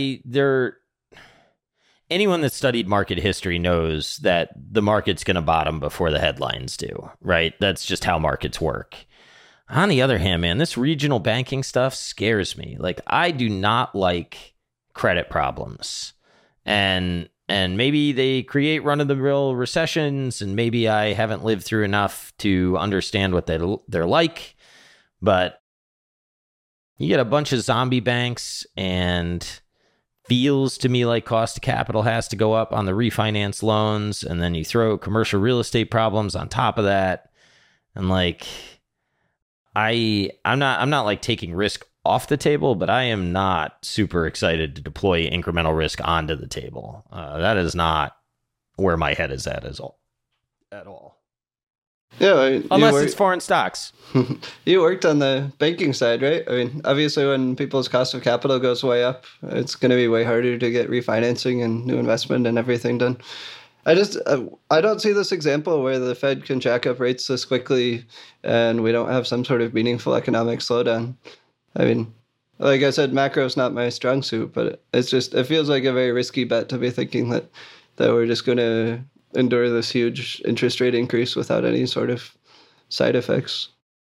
S1: anyone that studied market history knows that the market's going to bottom before the headlines do, right? That's just how markets work. On the other hand, man, this regional banking stuff scares me. Like, I do not like credit problems. And maybe they create run-of-the-mill recessions, and maybe I haven't lived through enough to understand what they're like. But you get a bunch of zombie banks, and feels to me like cost of capital has to go up on the refinance loans, and then you throw commercial real estate problems on top of that. And like, I'm not like taking risk off the table, but I am not super excited to deploy incremental risk onto the table. That is not where my head is at all.
S2: Yeah,
S1: unless it's foreign stocks.
S2: You worked on the banking side, right? I mean, obviously, when people's cost of capital goes way up, it's going to be way harder to get refinancing and new investment and everything done. I don't see this example where the Fed can jack up rates this quickly and we don't have some sort of meaningful economic slowdown. I mean, like I said, macro is not my strong suit, but it feels like a very risky bet to be thinking that we're just going to endure this huge interest rate increase without any sort of side effects.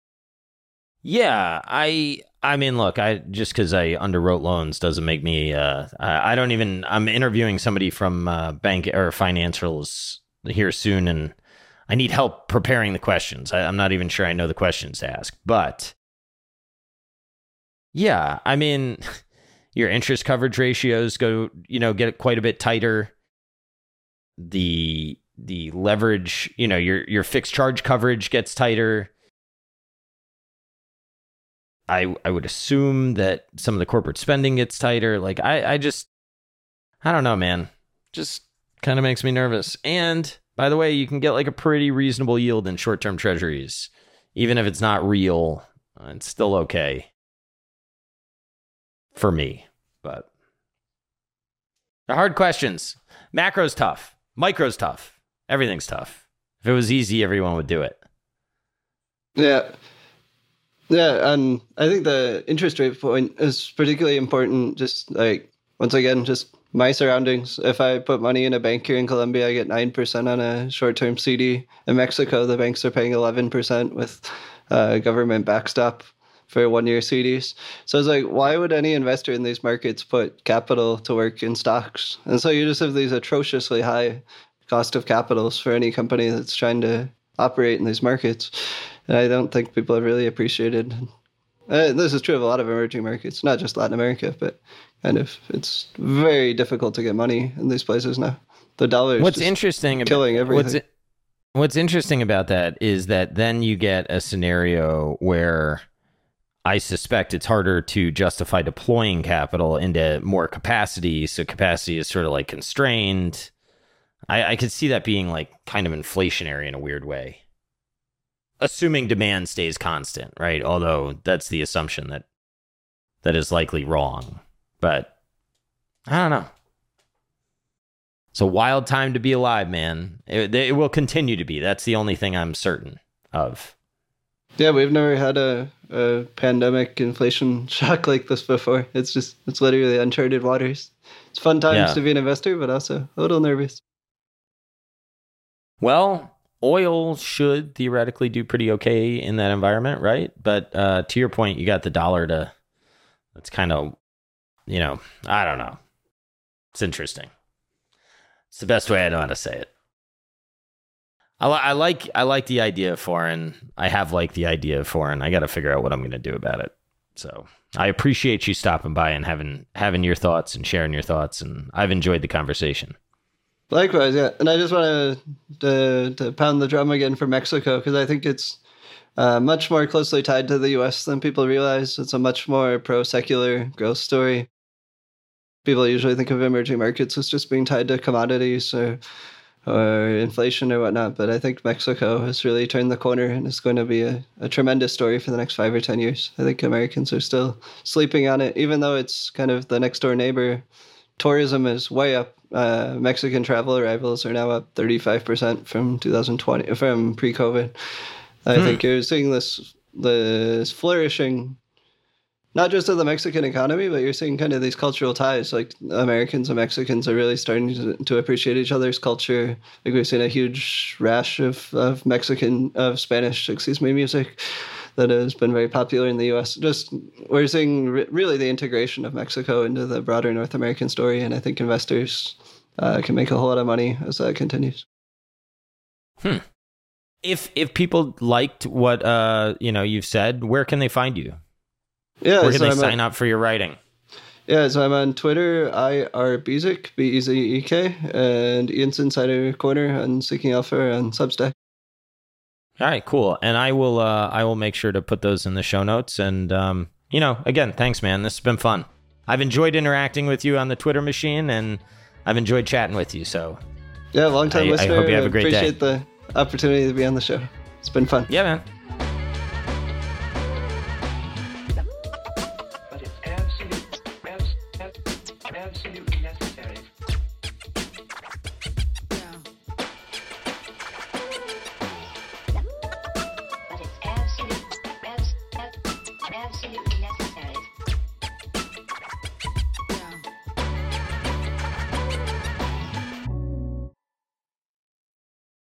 S1: Yeah, I mean, look, just because I underwrote loans doesn't make me. I'm interviewing somebody from bank or financials here soon, and I need help preparing the questions. I'm not even sure I know the questions to ask, but yeah, I mean, your interest coverage ratios get quite a bit tighter. The leverage, your fixed charge coverage gets tighter. I would assume that some of the corporate spending gets tighter. Like I don't know, man. Just kind of makes me nervous. And by the way, you can get like a pretty reasonable yield in short-term treasuries. Even if it's not real, it's still okay for me. But they're hard questions. Macro's tough. Micro's tough. Everything's tough. If it was easy, everyone would do it.
S2: Yeah. Yeah, and I think the interest rate point is particularly important. Just like, once again, just my surroundings. If I put money in a bank here in Colombia, I get 9% on a short-term CD. In Mexico, the banks are paying 11% with government backstop for 1-year CDs. So it's like, why would any investor in these markets put capital to work in stocks? And so you just have these atrociously high cost of capitals for any company that's trying to operate in these markets. And I don't think people have really appreciated. This is true of a lot of emerging markets, not just Latin America, but it's very difficult to get money in these places now. The dollar is killing everything.
S1: What's interesting about that is that then you get a scenario where I suspect it's harder to justify deploying capital into more capacity. So capacity is sort of like constrained. I could see that being like kind of inflationary in a weird way. Assuming demand stays constant, right? Although that's the assumption that is likely wrong. But I don't know. It's a wild time to be alive, man. It will continue to be. That's the only thing I'm certain of.
S2: Yeah, we've never had a pandemic inflation shock like this before. It's literally uncharted waters. It's fun times to be an investor, but also a little nervous.
S1: Well, oil should theoretically do pretty okay in that environment, right? But to your point, you got the dollar that's kind of, I don't know. It's interesting. It's the best way I know how to say it. I like the idea of foreign. I have liked the idea of foreign. I got to figure out what I'm going to do about it. So I appreciate you stopping by and having your thoughts and sharing your thoughts. And I've enjoyed the conversation.
S2: Likewise, yeah. And I just want to pound the drum again for Mexico, because I think it's much more closely tied to the U.S. than people realize. It's a much more pro-secular growth story. People usually think of emerging markets as just being tied to commodities or inflation or whatnot, but I think Mexico has really turned the corner and it's going to be a tremendous story for the next 5 or 10 years. I think Americans are still sleeping on it, even though it's kind of the next door neighbor. Tourism is way up. Mexican travel arrivals are now up 35% from 2020, from pre-COVID. I think you're seeing this flourishing, not just of the Mexican economy, but you're seeing kind of these cultural ties. Like Americans and Mexicans are really starting to appreciate each other's culture. Like we've seen a huge rash of Spanish music that has been very popular in the U.S. Just we're seeing really the integration of Mexico into the broader North American story, and I think investors can make a whole lot of money as that continues.
S1: If people liked what you've said, where can they find you?
S2: Yeah,
S1: where can they sign up for your writing?
S2: Yeah, so I'm on Twitter, IRBezek, Bezek, and Ian's Insider Corner on Seeking Alpha on Substack.
S1: All right, cool. And I will make sure to put those in the show notes. And again, thanks, man. This has been fun. I've enjoyed interacting with you on the Twitter machine, and I've enjoyed chatting with you. So,
S2: yeah, long time listener.
S1: I hope you have a great day.
S2: Appreciate the opportunity to be on the show. It's been fun.
S1: Yeah, man.